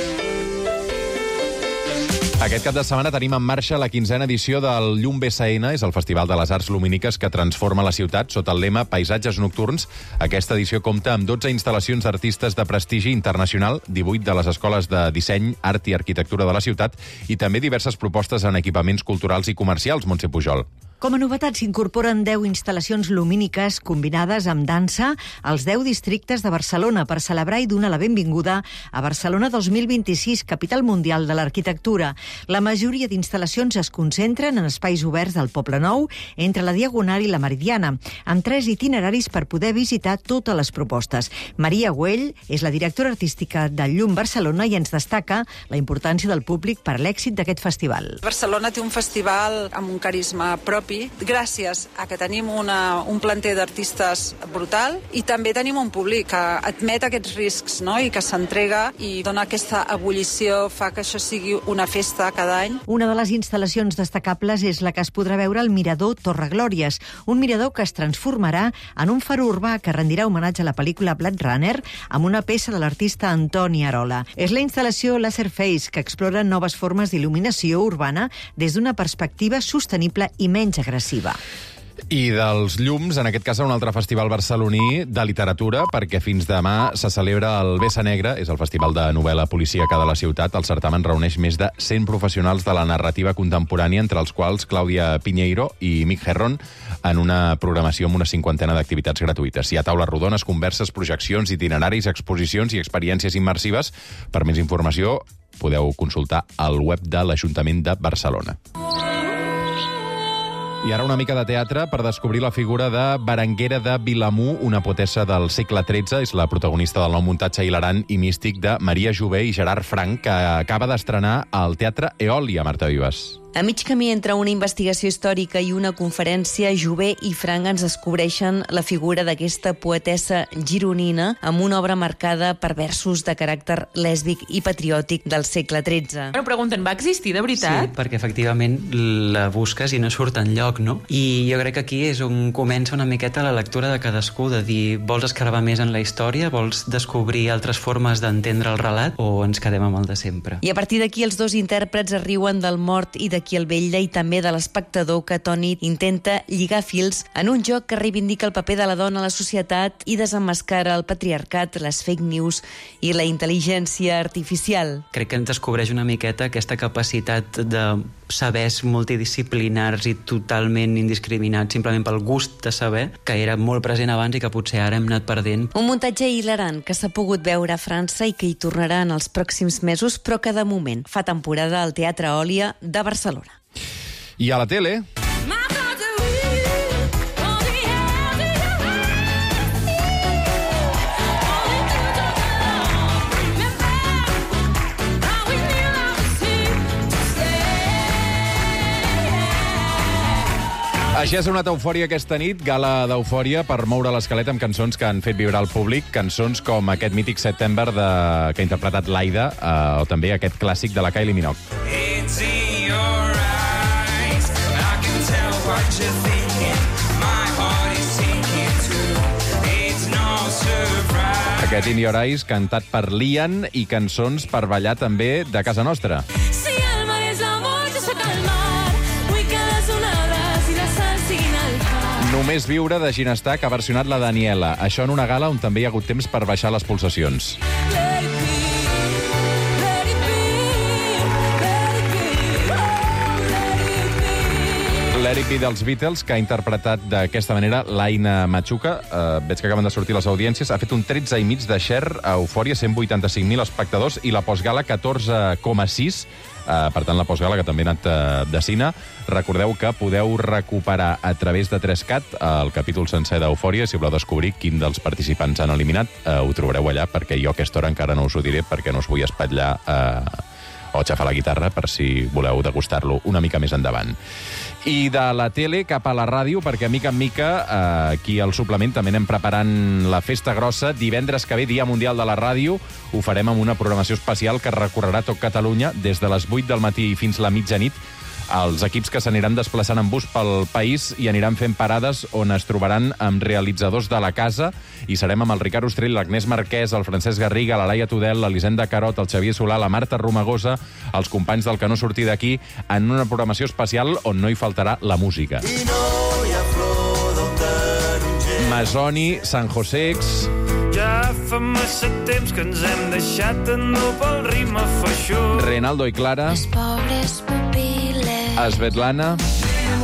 Aquest cap de setmana tenim en marxa la quinzena edició del Llum B S N, és el Festival de les Arts Lumíniques que transforma la ciutat sota el lema Paisatges Nocturns. Aquesta edició compta amb dotze instal·lacions d'artistes de prestigi internacional, divuit de les escoles de disseny, art i arquitectura de la ciutat i també diverses propostes en equipaments culturals i comercials. Montse Pujol. Com a novetat s'incorporen deu instal·lacions lumíniques combinades amb dansa als deu districtes de Barcelona per celebrar i donar la benvinguda a Barcelona dos mil vint-i-sis, capital mundial de l'arquitectura. La majoria d'instal·lacions es concentren en espais oberts del Poble Nou, entre la Diagonal i la Meridiana, amb tres itineraris per poder visitar totes les propostes. Maria Güell és la directora artística del Llum Barcelona i ens destaca la importància del públic per l'èxit d'aquest festival. Barcelona té un festival amb un carisma propi, gràcies a que tenim una, un planter d'artistes brutal i també tenim un públic que admet aquests riscs, no? I que s'entrega i dona aquesta ebullició, fa que això sigui una festa cada any. Una de les instal·lacions destacables és la que es podrà veure al mirador Torre Glòries, un mirador que es transformarà en un far urbà que rendirà homenatge a la pel·lícula Blade Runner amb una peça de l'artista Antoni Arola. És la instal·lació Laserface que explora noves formes d'il·luminació urbana des d'una perspectiva sostenible i menys agressiva. I dels llums, en aquest cas, un altre festival barceloní de literatura, perquè fins demà se celebra el Vessa Negra, és el festival de novel·la policíaca de la ciutat. El certamen reuneix més de cent professionals de la narrativa contemporània, entre els quals Clàudia Piñeiro i Mick Herron, en una programació amb una cinquantena d'activitats gratuïtes. Hi ha taules rodones, converses, projeccions, itineraris, exposicions i experiències immersives. Per més informació, podeu consultar el web de l'Ajuntament de Barcelona. I ara una mica de teatre per descobrir la figura de Berenguera de Vilamú, una poetessa del segle tretze. És la protagonista del nou muntatge hilarant i místic de Maria Jové i Gerard Frank, que acaba d'estrenar al Teatre Eòlia, Marta Vives. A mig camí entre una investigació històrica i una conferència, Jové i Frank ens descobreixen la figura d'aquesta poetessa gironina amb una obra marcada per versos de caràcter lèsbic i patriòtic del segle tretze. Bueno, pregunten, va existir de veritat? Sí, perquè efectivament la busques i no surt enlloc, no? I jo crec que aquí és on comença una miqueta la lectura de cadascú, de dir, vols escarbar més en la història, vols descobrir altres formes d'entendre el relat o ens quedem amb el de sempre? I a partir d'aquí els dos intèrprets arriuen del mort i de qui el vetlla i també de l'espectador que Toni intenta lligar fils en un joc que reivindica el paper de la dona a la societat i desemmascara el patriarcat, les fake news i la intel·ligència artificial. Crec que ens descobreix una miqueta aquesta capacitat de sabers multidisciplinars i totalment indiscriminats simplement pel gust de saber, que era molt present abans i que potser ara hem anat perdent. Un muntatge hilarant que s'ha pogut veure a França i que hi tornarà en els pròxims mesos, però que de moment fa temporada al Teatre Eòlia de Barcelona. I a la tele... Així ha sonat Eufòria aquesta nit, gala d'Eufòria per moure l'esquelet amb cançons que han fet vibrar el públic, cançons com aquest mític September de... que ha interpretat l'Aida, eh, o també aquest clàssic de la Kylie Minogue. It's in your eyes, I can tell what you're thinking, my heart is sinking too, it's no surprise. Aquest In Your Eyes, cantat per Lian, i cançons per ballar també de casa nostra. Si el mar és l'amor, jo soc el mar, vull que les onades i la sal siguin el far. Només viure de Ginestar, que ha versionat la Daniela. Això en una gala on també hi ha hagut temps per baixar les pulsacions. Let It Be dels Beatles, que ha interpretat d'aquesta manera l'Aina Machuca. Uh, veig que acaben de sortir les audiències. Ha fet un tretze i mig de share a Eufòria, cent vuitanta-cinc mil espectadors, i la postgala catorze coma sis. Uh, per tant, la postgala, que també ha anat uh, de cine. Recordeu que podeu recuperar a través de tres cat el capítol sencer d'Eufòria. Si voleu descobrir quin dels participants han eliminat, uh, ho trobareu allà, perquè jo a aquesta hora encara no us ho diré, perquè no us vull espatllar uh, o xafar la guitarra, per si voleu degustar-lo una mica més endavant. I de la tele cap a la ràdio, perquè mica en mica eh, aquí al suplement també anem preparant la festa grossa. Divendres que ve, Dia Mundial de la Ràdio, ho farem amb una programació especial que recorrerà tot Catalunya des de les vuit del matí fins la mitjanit. Els equips que s'aniran desplaçant en bus pel país i aniran fent parades on es trobaran amb realitzadors de la casa, i serem amb el Ricard Ostrell, l'Agnès Marquès, el Francesc Garriga, la Laia Tudel, l'Elisenda Carot, el Xavier Solà, la Marta Romagosa, els companys del Que no surti d'aquí, en una programació especial on no hi faltarà la música. I no hi ha flor del taronger. Masoni, San Josex... Ja fa massa temps que ens hem deixat endur pel ritme feixó. Reinaldo i Clara. Les pobres pupil·les. Svetlana.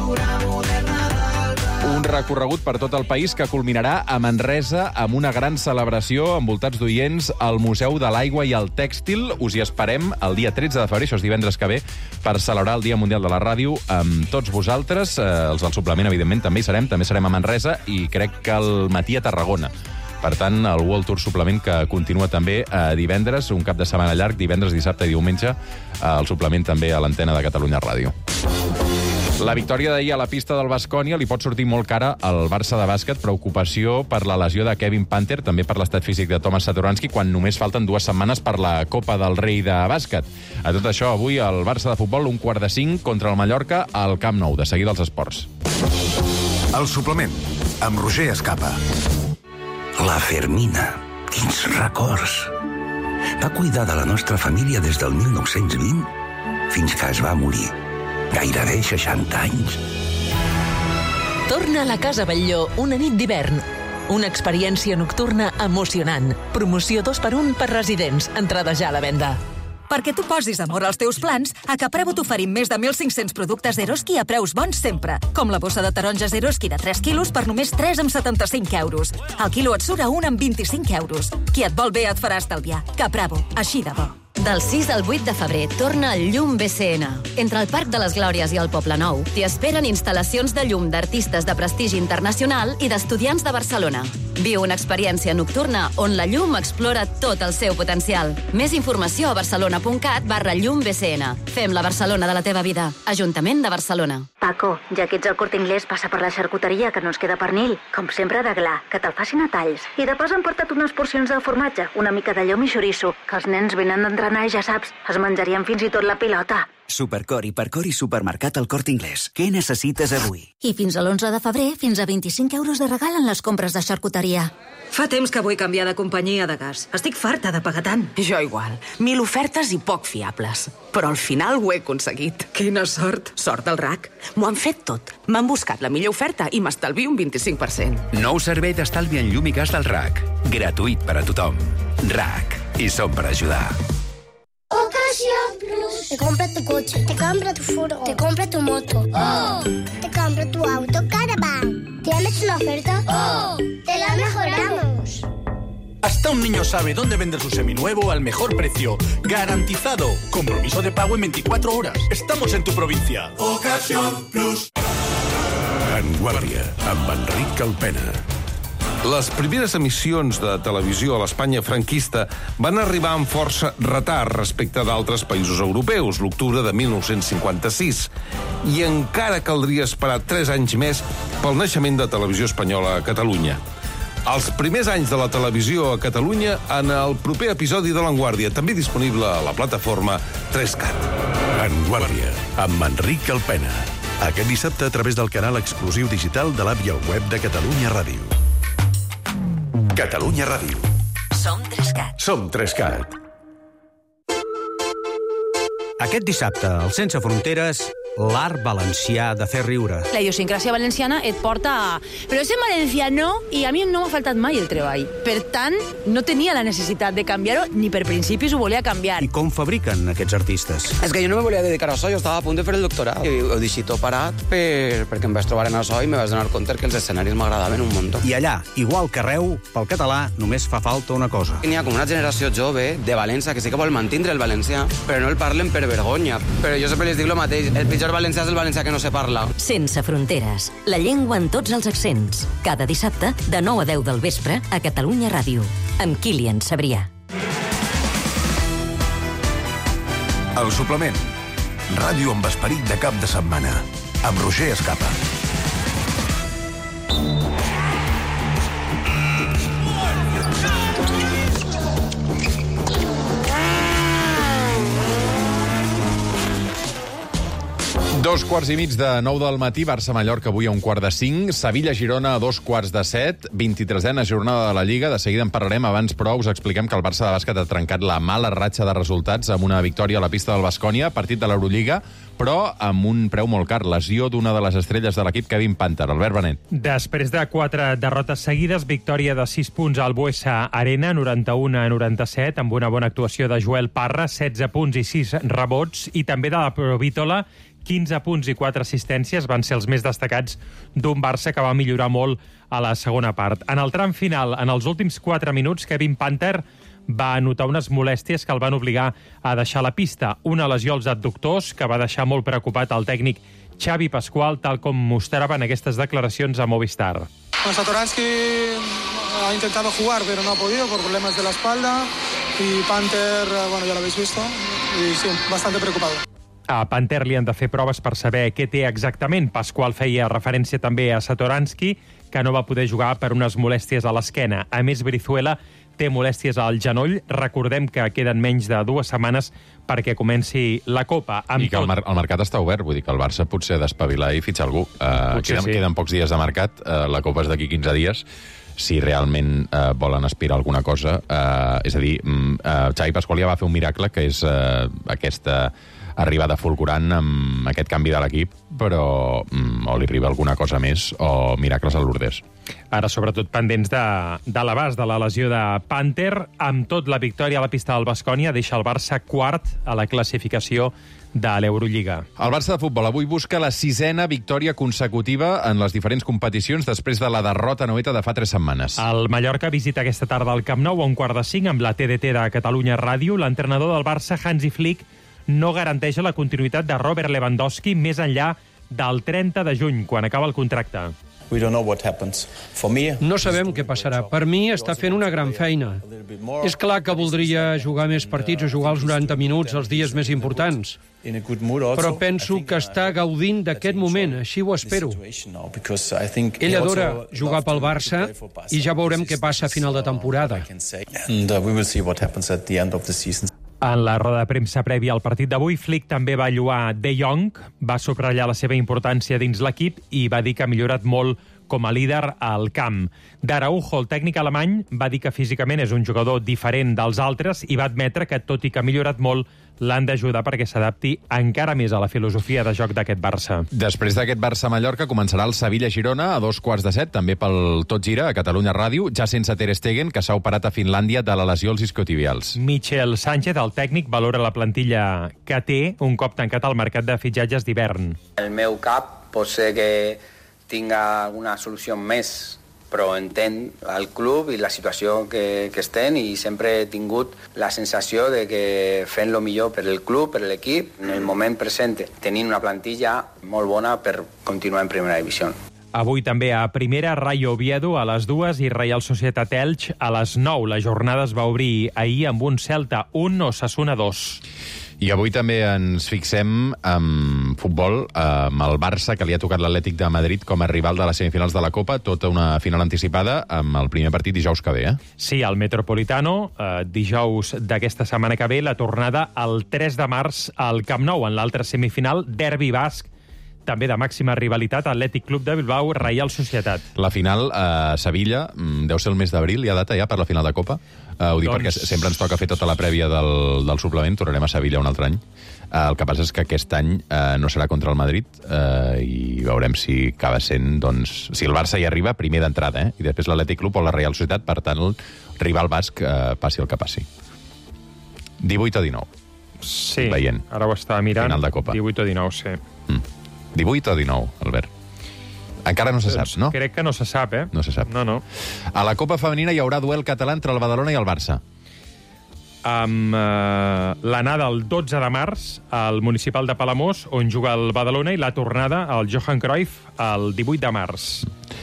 Un recorregut per tot el país que culminarà a Manresa amb una gran celebració envoltats d'oients al Museu de l'Aigua i el Tèxtil. Us hi esperem el dia tretze de febrer, això és divendres que ve, per celebrar el Dia Mundial de la Ràdio amb tots vosaltres. Eh, els del suplement, evidentment, també hi serem. També serem a Manresa i crec que al matí a Tarragona. Per tant, el World Tour Suplement que continua també eh, divendres, un cap de setmana llarg, divendres, dissabte i diumenge, eh, el suplement també a l'antena de Catalunya Ràdio. La victòria d'ahir a la pista del Baskonia li pot sortir molt cara al Barça de bàsquet. Preocupació per la lesió de Kevin Panther, també per l'estat físic de Tomas Satoransky, quan només falten dues setmanes per la Copa del Rei de bàsquet. A tot això, avui el Barça de futbol, un quart de cinc contra el Mallorca al Camp Nou. De seguida els esports. El suplement, amb Roger Escapa. La Fermina, quins records. Va cuidar de la nostra família des del mil nou-cents vint fins que es va morir. Gairebé seixanta anys. Torna a la Casa Batlló una nit d'hivern. Una experiència nocturna emocionant. Promoció dos per un per residents. Entrada ja a la venda. Perquè tu posis amor als teus plans, a Capravo t'oferim més de mil cinc-cents productes Eroski a preus bons sempre. Com la bossa de taronges Eroski de tres quilos per només tres coma setanta-cinc euros. Al quilo et surt a un amb vint-i-cinc euros. Qui et vol bé et farà estalviar. Capravo, així de bo. Del sis al vuit de febrer torna el Llum B C N. Entre el Parc de les Glòries i el Poblenou t'hi esperen instal·lacions de llum d'artistes de prestigi internacional i d'estudiants de Barcelona. Viu una experiència nocturna on la llum explora tot el seu potencial. Més informació a barcelona.cat barra llum BCN. Fem la Barcelona de la teva vida. Ajuntament de Barcelona. Paco, ja que ets al Corte Inglés, passa per la xarcuteria, que no ens queda pernil. Com sempre, de gla, que te'l facin a talls. I de pas han portat unes porcions de formatge, una mica de llom i xoriço, que els nens venen d'entrenar i ja saps, es menjarien fins i tot la pilota. Supercor i Percor i Supermercat al Corte Inglés. Què necessites avui? I fins a l'onze de febrer, fins a vint-i-cinc euros de regal en les compres de xarcuteria. Fa temps que vull canviar de companyia de gas. Estic farta de pagar tant. Jo igual. Mil ofertes i poc fiables. Però al final ho he aconseguit. Quina sort. Sort al R A C. M'ho han fet tot. M'han buscat la millor oferta i m'estalvio un vint-i-cinc per cent. Nou servei d'estalvi en llum i gas del R A C. Gratuït per a tothom. R A C. I som per ajudar. Ocasión Plus. Te compra tu coche, te compra tu furgo, te compra tu moto. ¡Oh! Te compra tu auto Caravan. ¿Tienes una oferta? ¡Oh! ¡Te la mejoramos! Hasta un niño sabe dónde vender su seminuevo al mejor precio. Garantizado. Compromiso de pago en veinticuatro horas. Estamos en tu provincia. Ocasión Plus. En Guàrdia, amb Enric Calpena. Les primeres emissions de televisió a l'Espanya franquista van arribar amb força retard respecte d'altres països europeus, l'octubre de mil nou-cents cinquanta-sis. I encara caldria esperar tres anys més pel naixement de Televisió Espanyola a Catalunya. Els primers anys de la televisió a Catalunya en el proper episodi de l'Enguàrdia, també disponible a la plataforma tres cat. Enguàrdia, amb Enric Calpena. Aquest dissabte a través del canal exclusiu digital de l'app i el web de Catalunya Ràdio. Catalunya Ràdio. Som tres cat. Som tres cat. Aquest dissabte, al Sense Fronteres, l'art valencià de fer riure. La idiosincràsia valenciana et porta a... Però és en valencià no, i a mi no m'ha faltat mai el treball. Per tant, no tenia la necessitat de canviar-ho, ni per principis ho volia canviar. I com fabriquen aquests artistes? És que jo no me volia dedicar a això, jo estava a punt de fer el doctorat. I ho deixi tot parat per, perquè em vaig trobar en això i me vaig donar compte que els escenaris m'agradaven un munt. I allà, igual que arreu, pel català només fa falta una cosa. N'hi ha com una generació jove de València que sí que vol mantindre el valencià, però no el parlen per vergonya. Però jo sempre les dic el mateix, el pitjor valencià és el valencià que no se parla. Sense fronteres, la llengua en tots els accents. Cada dissabte, de nou a deu del vespre, a Catalunya Ràdio, amb Kilian Sabrià. El suplement. Ràdio amb esperit de cap de setmana. Amb Roger Escapa. Dos quarts i mig de nou del matí, Barça-Mallorca avui a un quart de cinc, Sevilla-Girona a dos quarts de set, vint-i-tresena jornada de la Lliga, de seguida en parlarem. Abans, però, us expliquem que el Barça de bàsquet ha trencat la mala ratxa de resultats amb una victòria a la pista del Baskonia, partit de l'Eurolliga, però amb un preu molt car, lesió d'una de les estrelles de l'equip, Kevin Panther. Albert Benet. Després de quatre derrotes seguides, victòria de sis punts al Buesa Arena, noranta-u a noranta-set, amb una bona actuació de Joel Parra, setze punts i sis rebots, i també de la Provítola, quinze punts i quatre assistències van ser els més destacats d'un Barça que va millorar molt a la segona part. En el tram final, en els últims quatre minuts, Kevin Panther va anotar unes molèsties que el van obligar a deixar la pista. Una lesió als adductors que va deixar molt preocupat el tècnic Xavi Pascual, tal com mostrava en aquestes declaracions a Movistar. Satoransky ha intentado jugar, pero no ha podido por problemas de la espalda. Y Panther, bueno, ya lo habéis visto, y sí, bastante preocupado. A Panther li han de fer proves per saber què té exactament. Pascual feia referència també a Satoransky, que no va poder jugar per unes molèsties a l'esquena. A més, Brizuela té molèsties al genoll. Recordem que queden menys de dues setmanes perquè comenci la Copa. Amb I que el, mar el mercat està obert, vull dir que el Barça potser ha d'espavilar i fitxar algú. Uh, queden, sí. queden pocs dies de mercat, uh, la Copa és d'aquí quinze dies. Si realment uh, volen aspirar a alguna cosa, uh, és a dir, uh, Xavi Pascual ja va fer un miracle, que és uh, aquesta arribada fulgurant amb aquest canvi de l'equip, però um, o li arriba alguna cosa més o miracles a Lourdes. Ara, sobretot, pendents de, de l'abast de la lesió de Panther. Amb tot, la victòria a la pista del Baskonia deixa el Barça quart a la classificació de l'Eurolliga. El Barça de futbol avui busca la sisena victòria consecutiva en les diferents competicions després de la derrota noeta de fa tres setmanes. El Mallorca visita aquesta tarda al Camp Nou a un quart de cinc amb la T D T de Catalunya Ràdio. L'entrenador del Barça, Hansi Flick, no garanteix la continuïtat de Robert Lewandowski més enllà del trenta de juny, quan acaba el contracte. No sabem què passarà. Per mi està fent una gran feina. És clar que voldria jugar més partits o jugar els noranta minuts els dies més importants. Però penso que està gaudint d'aquest moment, així ho espero. Ell adora jugar pel Barça i ja veurem què passa a final de temporada. En la roda de premsa prèvia al partit d'avui, Flick també va lloar De Jong, va subratllar la seva importància dins l'equip i va dir que ha millorat molt com a líder al camp. D'Araujo, el tècnic alemany, va dir que físicament és un jugador diferent dels altres i va admetre que, tot i que ha millorat molt, l'han d'ajudar perquè s'adapti encara més a la filosofia de joc d'aquest Barça. Després d'aquest Barça-Mallorca començarà el Sevilla-Girona a dos quarts de set, també pel Tot Gira, a Catalunya Ràdio, ja sense Ter Stegen, que s'ha operat a Finlàndia de la lesió als isquiotibials. Michel Sánchez, el tècnic, valora la plantilla que té un cop tancat el mercat de fitxatges d'hivern. El meu cap pot ser que tinga alguna solució més, però entenc el club i la situació que, que estem i sempre he tingut la sensació de que fent lo millor per el club, per l'equip, en el moment present, tenint una plantilla molt bona per continuar en primera divisió. Avui també a primera, Rayo Oviedo a les dues i Reial Societat Elx a les nou. La jornada es va obrir ahir amb un Celta un, Osasuna dos. I avui també ens fixem en futbol, amb el Barça, que li ha tocat l'Atlètic de Madrid com a rival de les semifinals de la Copa, tota una final anticipada amb el primer partit dijous que ve, eh? Sí, al Metropolitano, eh, dijous d'aquesta setmana que ve, la tornada el tres de març al Camp Nou, en l'altra semifinal, derbi basc, també de màxima rivalitat, Atlètic Club de Bilbao, Reial Societat. La final a Sevilla, deu ser el mes d'abril, hi ha data ja per la final de Copa? Uh, ho dic doncs... perquè sempre ens toca fer tota la prèvia del, del suplement, tornarem a Sevilla un altre any. Uh, el que passa és que aquest any uh, no serà contra el Madrid uh, i veurem si acaba sent, doncs, si el Barça hi arriba, primer d'entrada, eh? I després l'Atlètic Club o la Reial Societat, per tant, el rival basc uh, passi el que passi. divuit o dinou. Sí, veient. Ara ho estava mirant. Final de Copa. divuit o dinou, sí. Mm. divuit o dinou, Albert? Encara no se sap, no? Crec que no se sap, eh? No se sap. No, no. A la Copa Femenina hi haurà duel català entre el Badalona i el Barça. Amb uh, l'anada el dotze de març al municipal de Palamós, on juga el Badalona, i la tornada al Johan Cruyff el divuit de març.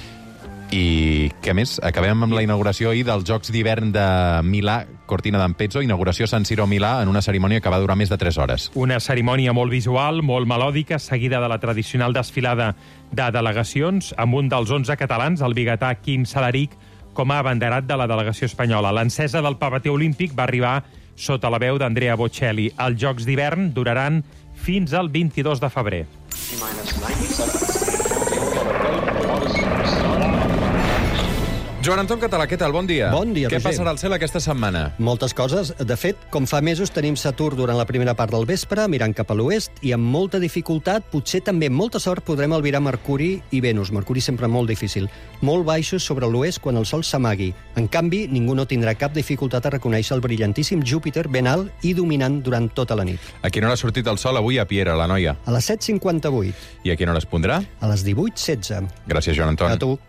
I què més? Acabem amb la inauguració ahir dels Jocs d'hivern de Milà, Cortina d'Ampezzo, inauguració San Siro Milà en una cerimònia que va durar més de tres hores. Una cerimònia molt visual, molt melòdica, seguida de la tradicional desfilada de delegacions, amb un dels onze catalans, el biguetà Quim Salaric, com a abanderat de la delegació espanyola. L'encesa del pavete olímpic va arribar sota la veu d'Andrea Bocelli. Els Jocs d'hivern duraran fins al vint-i-dos de febrer. Joan Anton Català, què tal? Bon dia. Bon dia, Què Roger. passarà al cel aquesta setmana? Moltes coses. De fet, com fa mesos tenim Saturn durant la primera part del vespre, mirant cap a l'oest, i amb molta dificultat, potser també amb molta sort, podrem albirar Mercuri i Venus. Mercuri sempre molt difícil. Molt baixos sobre l'oest quan el sol s'amagui. En canvi, ningú no tindrà cap dificultat a reconèixer el brillantíssim Júpiter ben alt i dominant durant tota la nit. A quina hora ha sortit el sol avui a Piera, la noia? A les set cinquanta-vuit. I a quina hora es pondrà? A les divuit setze. Gràcies, Joan Anton. A tu.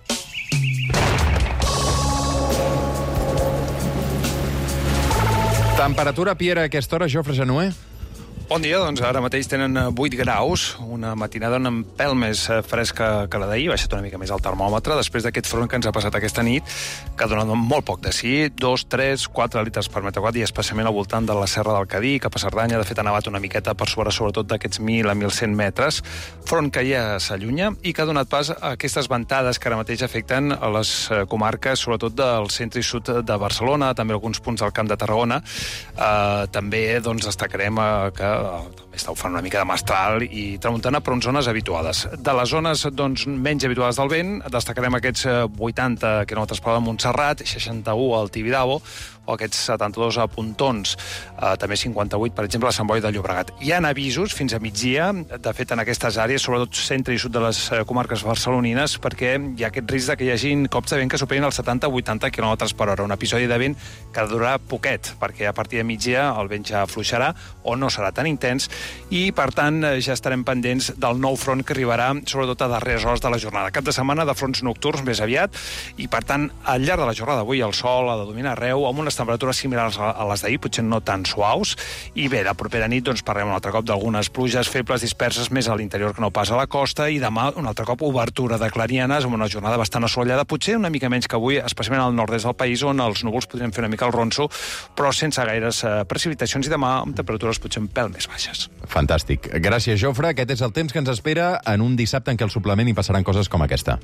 Temperatura a Piera a aquesta hora, Jofre Genuer? Bon dia, doncs ara mateix tenen vuit graus, una matinada un pèl més fresca que la d'ahir, ha baixat una mica més el termòmetre, després d'aquest front que ens ha passat aquesta nit, que ha donat molt poc de sí, dos, tres, quatre litres per metre quadrat, i especialment al voltant de la Serra del Cadí, cap a Cerdanya, de fet ha nevat una miqueta per sobre, sobretot d'aquests mil a mil cent metres, front que ja s'allunya i que ha donat pas a aquestes ventades que ara mateix afecten a les comarques, sobretot del centre i sud de Barcelona, també alguns punts del Camp de Tarragona. Eh, també doncs, destacarem eh, que també està ofant una mica de mestral i tramuntana, però en zones habituades. De les zones doncs, menys habituades del vent, destacarem aquests vuitanta quilòmetres per hora a Montserrat, seixanta-u al Tibidabo, o aquests setanta-dos a Pontons, eh, també cinquanta-vuit, per exemple, a Sant Boi de Llobregat. Hi ha avisos fins a migdia, de fet, en aquestes àrees, sobretot centre i sud de les comarques barcelonines, perquè hi ha aquest risc de que hi hagi cops de vent que superin els setanta a vuitanta quilòmetres per hora. Un episodi de vent que durarà poquet, perquè a partir de migdia el vent ja afluixarà o no serà tan intens, i, per tant, ja estarem pendents del nou front que arribarà, sobretot a darreres hores de la jornada. Cap de setmana de fronts nocturns més aviat, i, per tant, al llarg de la jornada d'avui el sol ha de dominar arreu, amb unes temperatures similars a les d'ahir, potser no tan suaus, i bé, la propera nit doncs, parlem un altre cop d'algunes pluges febles disperses més a l'interior que no pas a la costa, i demà un altre cop obertura de clarianes amb una jornada bastant assolellada, potser una mica menys que avui, especialment al nord-est del país, on els núvols podrien fer una mica el ronso, però sense gaires eh, precipitacions, i demà amb temperatures potser un pèl més baixes. Fantàstic. Gràcies, Jofre. Aquest és el temps que ens espera en un dissabte en què al suplement hi passaran coses com aquesta.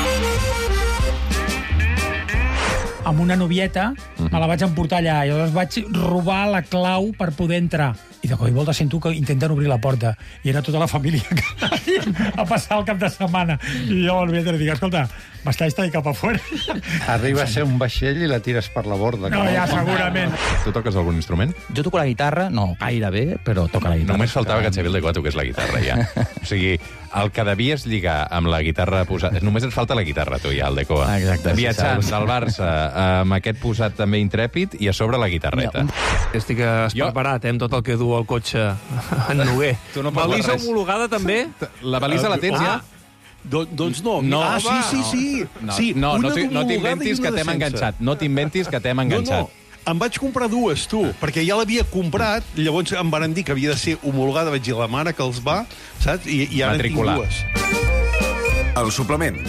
Amb una novieta, mm. me la vaig emportar allà, i llavors vaig robar la clau per poder entrar. I de cop i volta sento que intenten obrir la porta, i era tota la família que a passar el cap de setmana. I jo al vendre dic, escolta, m'estàs tallant cap a fora. Arriba a ser un vaixell i la tires per la borda. No, ja, segurament. Tu toques algun instrument? Jo toco la guitarra, no gaire bé, però toca la guitarra. Només faltava que Xavier Lecoa toqués la guitarra, ja. O sigui, el que devies lligar amb la guitarra posada... Només et falta la guitarra, tu, ja, el Lecoa. Exacte. Viatjant sí, del Barça amb aquest posat també intrèpid i a sobre la guitarreta. No. Estic preparat, eh, amb tot el que du el cotxe en Noguer. Tu no balisa homologada, també? La balisa la tens, ja? Don, doncs no. no. Ah, sí, sí, sí. No, sí, no, no, no t'inventis que t'hem enganxat. No t'inventis que t'hem enganxat. No, no. Em vaig comprar dues, tu, perquè ja l'havia comprat, llavors em van dir que havia de ser homologada, vaig dir a la mare que els va, saps? I, i ara en tinc dues. El suplement.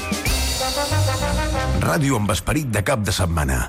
Ràdio amb esperit de cap de setmana.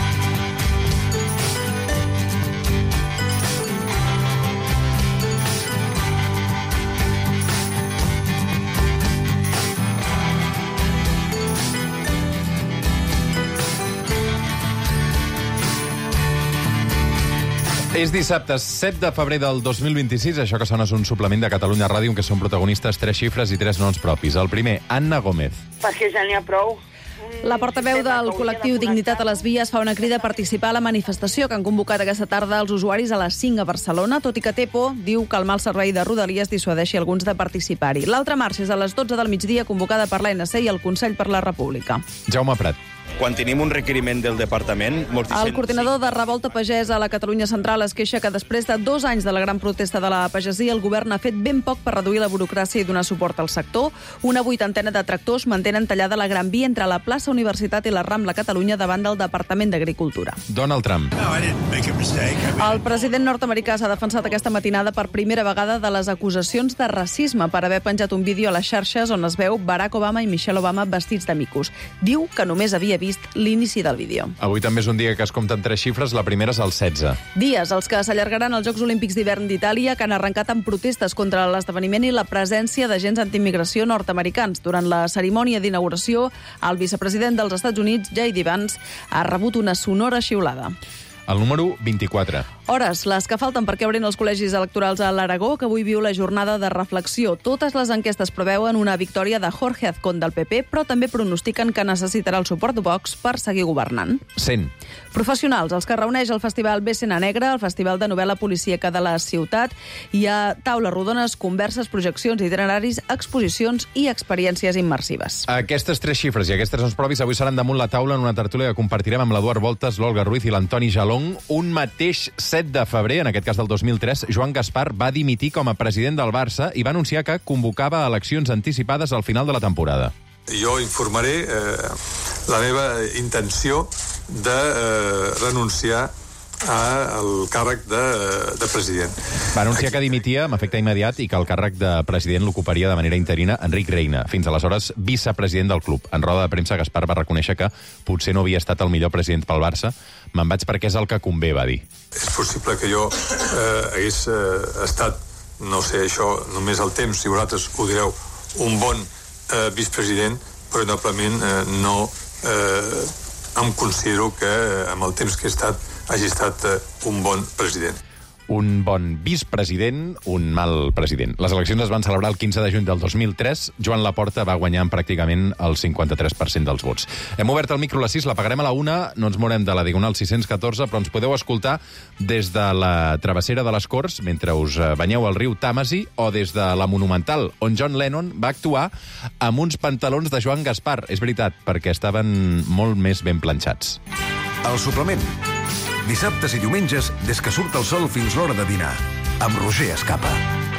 És dissabte, set de febrer del dos mil vint-i-sis. Això que sona és un suplement de Catalunya Ràdio en què són protagonistes tres xifres i tres noms propis. El primer, Anna Gómez. Perquè ja n'hi ha prou. La portaveu del col·lectiu Dignitat a les Vies fa una crida a participar a la manifestació que han convocat aquesta tarda els usuaris a les cinc a Barcelona, tot i que té por, diu que el mal servei de Rodalies dissuadeixi alguns de participar-hi. L'altra marxa és a les dotze del migdia, convocada per l'A N C i el Consell per la República. Jaume Prat. Quan tenim un requeriment del departament... El coordinador de Revolta Pagesa a la Catalunya Central es queixa que després de dos anys de la gran protesta de la pagesia, el govern ha fet ben poc per reduir la burocràcia i donar suport al sector. Una vuitantena de tractors mantenen tallada la Gran Via entre la plaça Universitat i la Rambla Catalunya davant del Departament d'Agricultura. Donald Trump. El president nord-americà s'ha defensat aquesta matinada per primera vegada de les acusacions de racisme per haver penjat un vídeo a les xarxes on es veu Barack Obama i Michelle Obama vestits de micos. Diu que només havia vist l'inici del vídeo. Avui també és un dia que es compten tres xifres, la primera és el setze. Dies els que s'allargaran als Jocs Olímpics d'hivern d'Itàlia, que han arrencat amb protestes contra l'esdeveniment i la presència d'agents antiimmigració nord-americans. Durant la cerimònia d'inauguració, el vicepresident dels Estats Units, J D Vance, ha rebut una sonora xiulada. El número vint-i-quatre. Hores, les que falten perquè obrin els col·legis electorals a l'Aragó, que avui viu la jornada de reflexió. Totes les enquestes preveuen una victòria de Jorge Azcón del P P, però també pronostiquen que necessitarà el suport de Vox per seguir governant. cent. Professionals, els que reuneix el Festival Bcena Negra, el Festival de Novel·la Policíaca de la Ciutat. Hi ha taules rodones, converses, projeccions, itineraris, exposicions i experiències immersives. Aquestes tres xifres i aquests noms propis avui seran damunt la taula en una tertúlia que compartirem amb l'Eduard Voltes, l'Olga Ruiz i l'Antoni Jalón. Un mateix set de febrer, en aquest cas del dos mil tres, Joan Gaspar va dimitir com a president del Barça i va anunciar que convocava eleccions anticipades al final de la temporada. Jo informaré eh, la meva intenció de eh, renunciar al càrrec de, de president. Va anunciar que dimitia amb efecte immediat i que el càrrec de president l'ocuparia de manera interina Enric Reina, fins aleshores vicepresident del club. En roda de premsa, Gaspar va reconèixer que potser no havia estat el millor president pel Barça. Me'n vaig perquè és el que convé, va dir. És possible que jo eh, hagués eh, estat, no sé, això només el temps, si vosaltres ho direu, un bon eh, vicepresident, però probablement eh, no eh, em considero que eh, amb el temps que he estat hagi estat eh, un bon president. Un bon vicepresident, un mal president. Les eleccions es van celebrar el quinze de juny del dos mil tres. Joan Laporta va guanyar amb pràcticament el cinquanta-tres per cent dels vots. Hem obert el micro a les sis, la pagarem a la una, no ens morem de la Diagonal sis-cents catorze, però ens podeu escoltar des de la travessera de les Corts, mentre us banyeu al riu Tàmesi, o des de la Monumental, on John Lennon va actuar amb uns pantalons de Joan Gaspar. És veritat, perquè estaven molt més ben planxats. El suplement. Dissabtes i diumenges, des que surt el sol fins l'hora de dinar, amb Roger Escapa.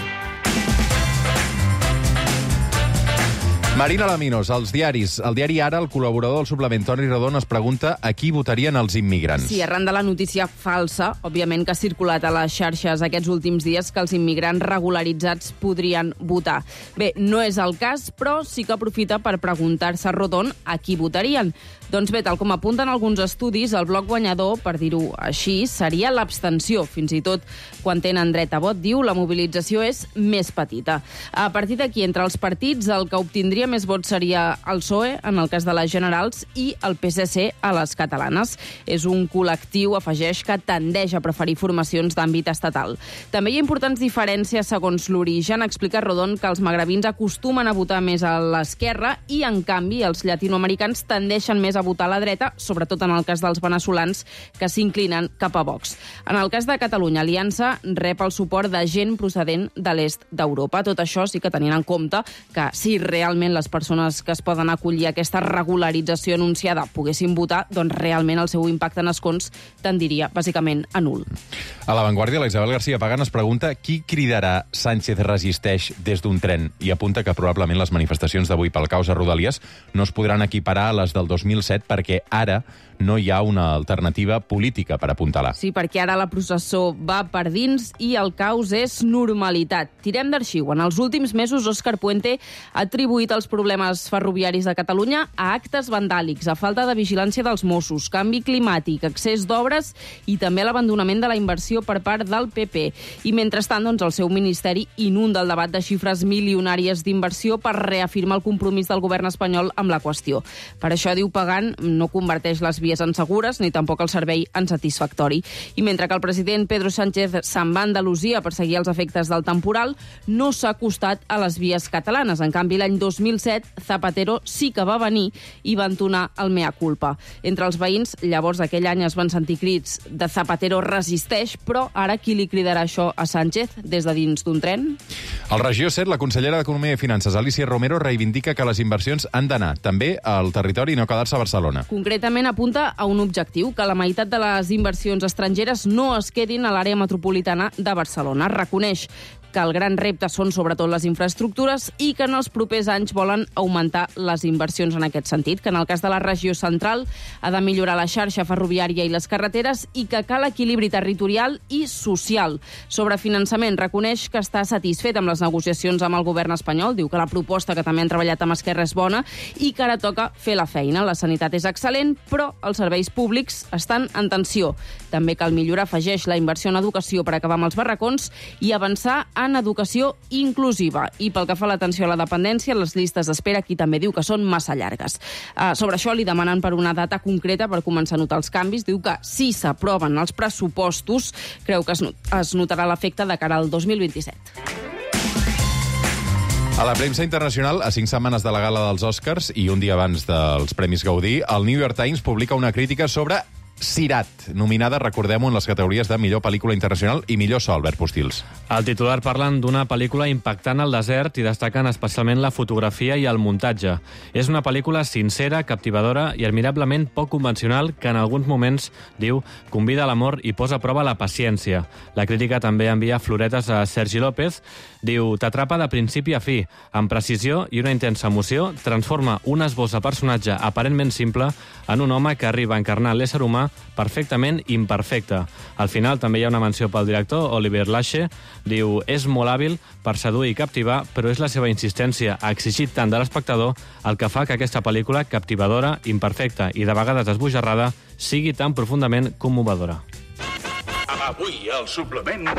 Marina Laminos, als diaris. El diari Ara, el col·laborador del suplement Toni Rodon es pregunta a qui votarien els immigrants. Sí, arran de la notícia falsa, òbviament, que ha circulat a les xarxes aquests últims dies, que els immigrants regularitzats podrien votar. Bé, no és el cas, però sí que aprofita per preguntar-se a Rodon a qui votarien. Doncs bé, tal com apunten alguns estudis, el bloc guanyador, per dir-ho així, seria l'abstenció. Fins i tot quan tenen dret a vot, diu, la mobilització és més petita. A partir d'aquí, entre els partits, el que obtindria més vots seria el P S O E, en el cas de les generals, i el P S C a les catalanes. És un col·lectiu, afegeix, que tendeix a preferir formacions d'àmbit estatal. També hi ha importants diferències segons l'origen. Explica Rodon que els magrebins acostumen a votar més a l'esquerra i, en canvi, els llatinoamericans tendeixen més a votar a la dreta, sobretot en el cas dels veneçolans, que s'inclinen cap a Vox. En el cas de Catalunya, Aliança rep el suport de gent procedent de l'est d'Europa. Tot això sí que tenint en compte que si realment les persones que es poden acollir a aquesta regularització anunciada poguessin votar, doncs realment el seu impacte en escons tendiria bàsicament a nul. A l'avantguàrdia, la Isabel García Pagan es pregunta qui cridarà Sánchez resisteix des d'un tren i apunta que probablement les manifestacions d'avui pel caos a Rodalies no es podran equiparar a les del dos mil set perquè ara no hi ha una alternativa política per apuntalar. Sí, perquè ara la processó va per dins i el caos és normalitat. Tirem d'arxiu. En els últims mesos, Òscar Puente ha atribuït els problemes ferroviaris de Catalunya a actes vandàlics, a falta de vigilància dels Mossos, canvi climàtic, excés d'obres i també l'abandonament de la inversió per part del P P. I mentrestant, doncs, el seu ministeri inunda el debat de xifres milionàries d'inversió per reafirmar el compromís del govern espanyol amb la qüestió. Per això, diu Pagan, no converteix les vies en segures ni tampoc el servei en satisfactori. I mentre que el president Pedro Sánchez se'n va a Andalusia per seguir els efectes del temporal, no s'ha acostat a les vies catalanes. En canvi, l'any dos mil set, Zapatero sí que va venir i va entonar el mea culpa. Entre els veïns, llavors aquell any es van sentir crits de Zapatero resisteix, però ara qui li cridarà això a Sánchez des de dins d'un tren? Al Regió set, la consellera d'Economia i Finances, Alícia Romero, reivindica que les inversions han d'anar també al territori i no quedar-se a Barcelona. Concretament apunta a un objectiu, que la meitat de les inversions estrangeres no es quedin a l'àrea metropolitana de Barcelona. Reconeix que el gran repte són sobretot les infraestructures i que en els propers anys volen augmentar les inversions en aquest sentit, que en el cas de la regió central ha de millorar la xarxa ferroviària i les carreteres i que cal equilibri territorial i social. Sobre finançament, reconeix que està satisfet amb les negociacions amb el govern espanyol, diu que la proposta que també han treballat amb Esquerra és bona i que ara toca fer la feina. La sanitat sanitat és excel·lent, però els serveis públics estan en tensió. També cal millorar, afegeix, la inversió en educació per acabar amb els barracons i avançar en educació inclusiva. I pel que fa a l'atenció a la dependència, les llistes d'espera aquí també diu que són massa llargues. Uh, sobre això li demanen per una data concreta per començar a notar els canvis. Diu que si s'aproven els pressupostos, creu que es, not es notarà l'efecte de cara al dos mil vint-i-set. A la premsa internacional, a cinc setmanes de la gala dels Oscars i un dia abans dels Premis Gaudí, el New York Times publica una crítica sobre Sirat, nominada, recordem-ho, en les categories de millor pel·lícula internacional i millor so, Albert Postils. Al titular parlen d'una pel·lícula impactant al desert i destaquen especialment la fotografia i el muntatge. És una pel·lícula sincera, captivadora i admirablement poc convencional que en alguns moments, diu, convida a l'amor i posa a prova la paciència. La crítica també envia floretes a Sergi López. Diu, t'atrapa de principi a fi, amb precisió i una intensa emoció, transforma un esbós de personatge aparentment simple en un home que arriba a encarnar l'ésser humà perfectament imperfecte. Al final també hi ha una menció pel director, Olivier Lache. Diu, és molt hàbil per seduir i captivar, però és la seva insistència a exigir tant de l'espectador el que fa que aquesta pel·lícula, captivadora, imperfecta i de vegades esbojarrada, sigui tan profundament commovedora. Avui, al suplement...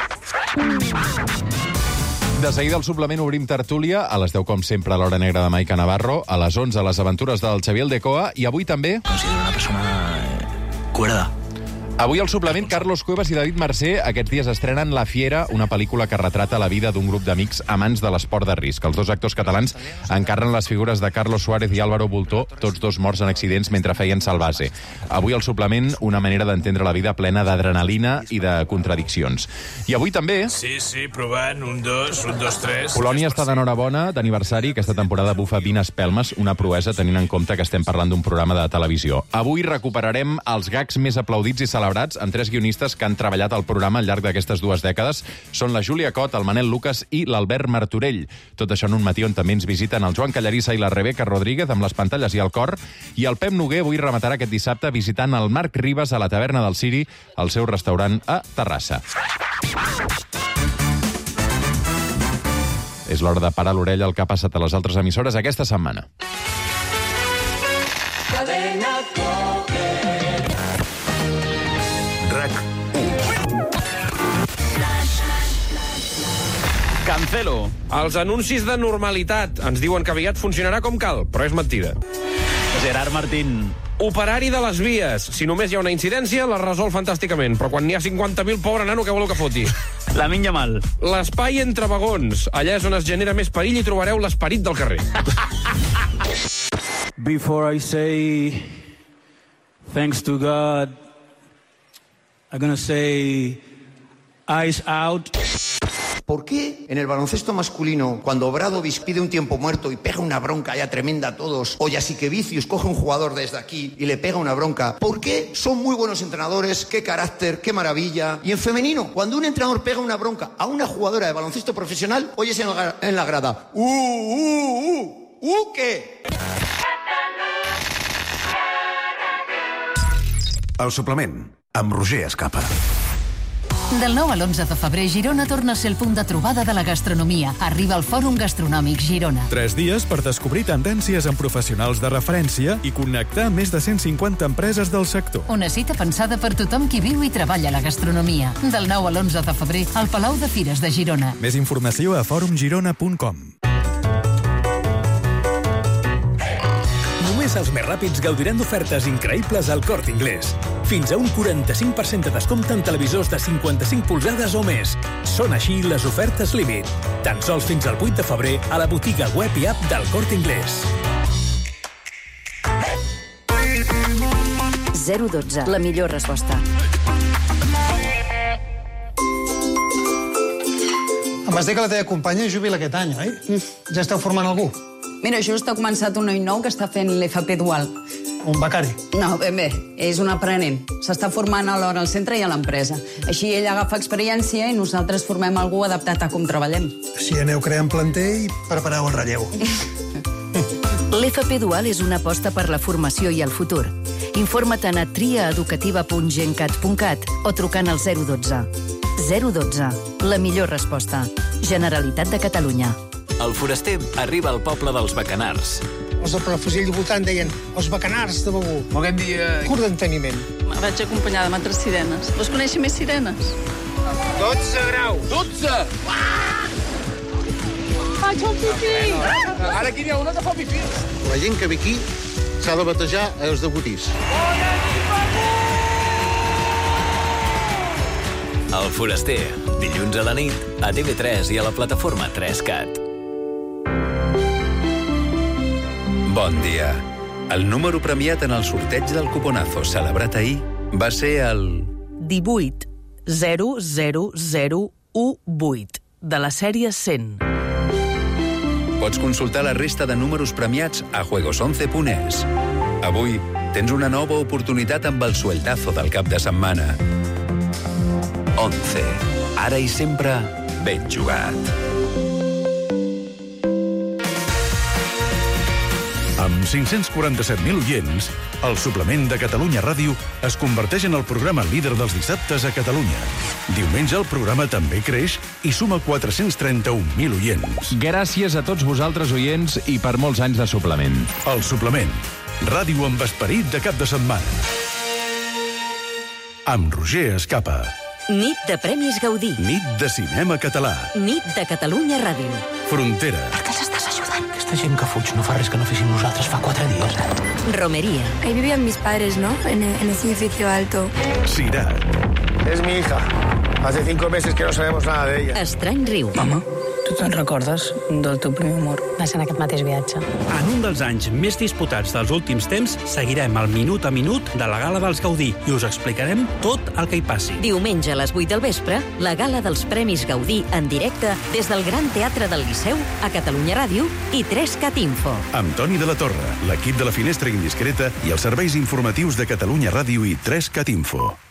De seguida al suplement obrim tertúlia, a les deu com sempre a l'Hora Negra de Maica Navarro, a les onze les aventures del Xavier Aldecoa i avui també... Considero una persona cuerda. Avui al suplement, Carlos Cuevas i David Mercé aquests dies estrenen La Fiera, una pel·lícula que retrata la vida d'un grup d'amics amants de l'esport de risc. Els dos actors catalans encarnen les figures de Carlos Suárez i Álvaro Bultó, tots dos morts en accidents mentre feien salvase. Avui al suplement, una manera d'entendre la vida plena d'adrenalina i de contradiccions. I avui també... Sí, sí, provant, un, dos, un, dos, tres... Polònia està d'enhorabona, d'aniversari, aquesta temporada bufa vint espelmes, una proesa tenint en compte que estem parlant d'un programa de televisió. Avui recuperarem els gags més aplaudits i celebrats amb tres guionistes que han treballat al programa al llarg d'aquestes dues dècades. Són la Júlia Cot, el Manel Lucas i l'Albert Martorell. Tot això en un matí on també ens visiten el Joan Callarissa i la Rebeca Rodríguez amb les pantalles i el cor. I el Pep Noguer avui rematarà aquest dissabte visitant el Marc Ribas a la Taverna del Ciri, al seu restaurant a Terrassa. És l'hora de parar l'orella al que ha passat a les altres emissores aquesta setmana. Cancelo. Els anuncis de normalitat ens diuen que aviat funcionarà com cal, però és mentida. Gerard Martín. Operari de les vies. Si només hi ha una incidència, la resol fantàsticament, però quan n'hi ha cinquanta mil, pobre nano, què voleu que foti? Lamine Yamal. L'espai entre vagons. Allà és on es genera més perill i trobareu l'esperit del carrer. Before I say thanks to God, I'm gonna say eyes out. ¿Por qué en el baloncesto masculino, cuando Obradovic pide un tiempo muerto y pega una bronca ya tremenda a todos, o Jasikevičius coge un jugador desde aquí y le pega una bronca, ¿por qué son muy buenos entrenadores? ¿Qué carácter? ¿Qué maravilla? Y en femenino, cuando un entrenador pega una bronca a una jugadora de baloncesto profesional, oyes en la, en la grada, ¡uh, uh, uh! ¿Uh qué? El suplement, amb Roger Escapa. Del nou a l'onze de febrer, Girona torna a ser el punt de trobada de la gastronomia. Arriba al Fòrum Gastronòmic Girona. Tres dies per descobrir tendències amb professionals de referència i connectar més de cent cinquanta empreses del sector. Una cita pensada per tothom qui viu i treballa la gastronomia. Del nou a l'onze de febrer, al Palau de Fires de Girona. Més informació a fòrum girona punt com. Només els més ràpids gaudiran d'ofertes increïbles al Corte Inglés. Fins a un quaranta-cinc per cent de descompte en televisors de cinquanta-cinc polzades o més. Són així les ofertes límit. Tan sols fins al vuit de febrer a la botiga web i app del Corte Inglés. zero dotze, la millor resposta. Em vas dir que la teva companya es jubila aquest any, oi? Mm. Ja esteu formant algú? Mira, just ha començat un noi nou que està fent l'F P dual. Un becari? No, ben bé, és un aprenent. S'està formant alhora al centre i a l'empresa. Així ell agafa experiència i nosaltres formem algú adaptat a com treballem. Si aneu creant planter i prepareu el relleu. L'F P dual és una aposta per la formació i el futur. Informa't a triaeducativa punt gencat punt cat o trucant al zero dotze. zero dotze, la millor resposta. Generalitat de Catalunya. El foraster arriba al poble dels Bacanars. els del Palafrugell de voltant deien els bacanars de Begur. Aquest dia... Curt d'enteniment. Vaig acompanyada amb altres sirenes. Vols conèixer més sirenes? dotze graus. dotze! Faig un pipí! Ara aquí n'hi ha una que fa pipí. La gent que ve aquí s'ha de batejar els de Gutís. El Foraster, dilluns a la nit, a T V tres i a la plataforma tres cat. Bon dia. El número premiat en el sorteig del cuponazo celebrat ahir va ser el... divuit zero zero zero u vuit, de la sèrie cent. Pots consultar la resta de números premiats a juegos once punt es. Avui tens una nova oportunitat amb el sueltazo del cap de setmana. onze. Ara i sempre, ben jugat. Amb cinc-cents quaranta-set mil oients, el suplement de Catalunya Ràdio es converteix en el programa líder dels dissabtes a Catalunya. Diumenge el programa també creix i suma quatre-cents trenta-un mil oients. Gràcies a tots vosaltres, oients, i per molts anys de suplement. El suplement. Ràdio amb esperit de cap de setmana. Amb Roger Escapa. Nit de Premis Gaudí. Nit de cinema català. Nit de Catalunya Ràdio. Frontera. Per què els estàs ajudant? Aquesta gent que fuig no fa res que no féssim nosaltres fa quatre dies. Romería. Ahí vivían mis padres, ¿no? En, en ese edificio alto. Cirat. Es mi hija. Hace cinco meses que no sabemos nada de ella. Estrany riu. Mama, tu te'n recordes del teu primer amor? Va ser en aquest mateix viatge. En un dels anys més disputats dels últims temps, seguirem el minut a minut de la Gala dels Gaudí i us explicarem tot el que hi passi. Diumenge a les vuit del vespre, la Gala dels Premis Gaudí en directe des del Gran Teatre del Liceu a Catalunya Ràdio i tres cat Info. Amb Toni de la Torre, l'equip de la Finestra Indiscreta i els serveis informatius de Catalunya Ràdio i tres cat Info.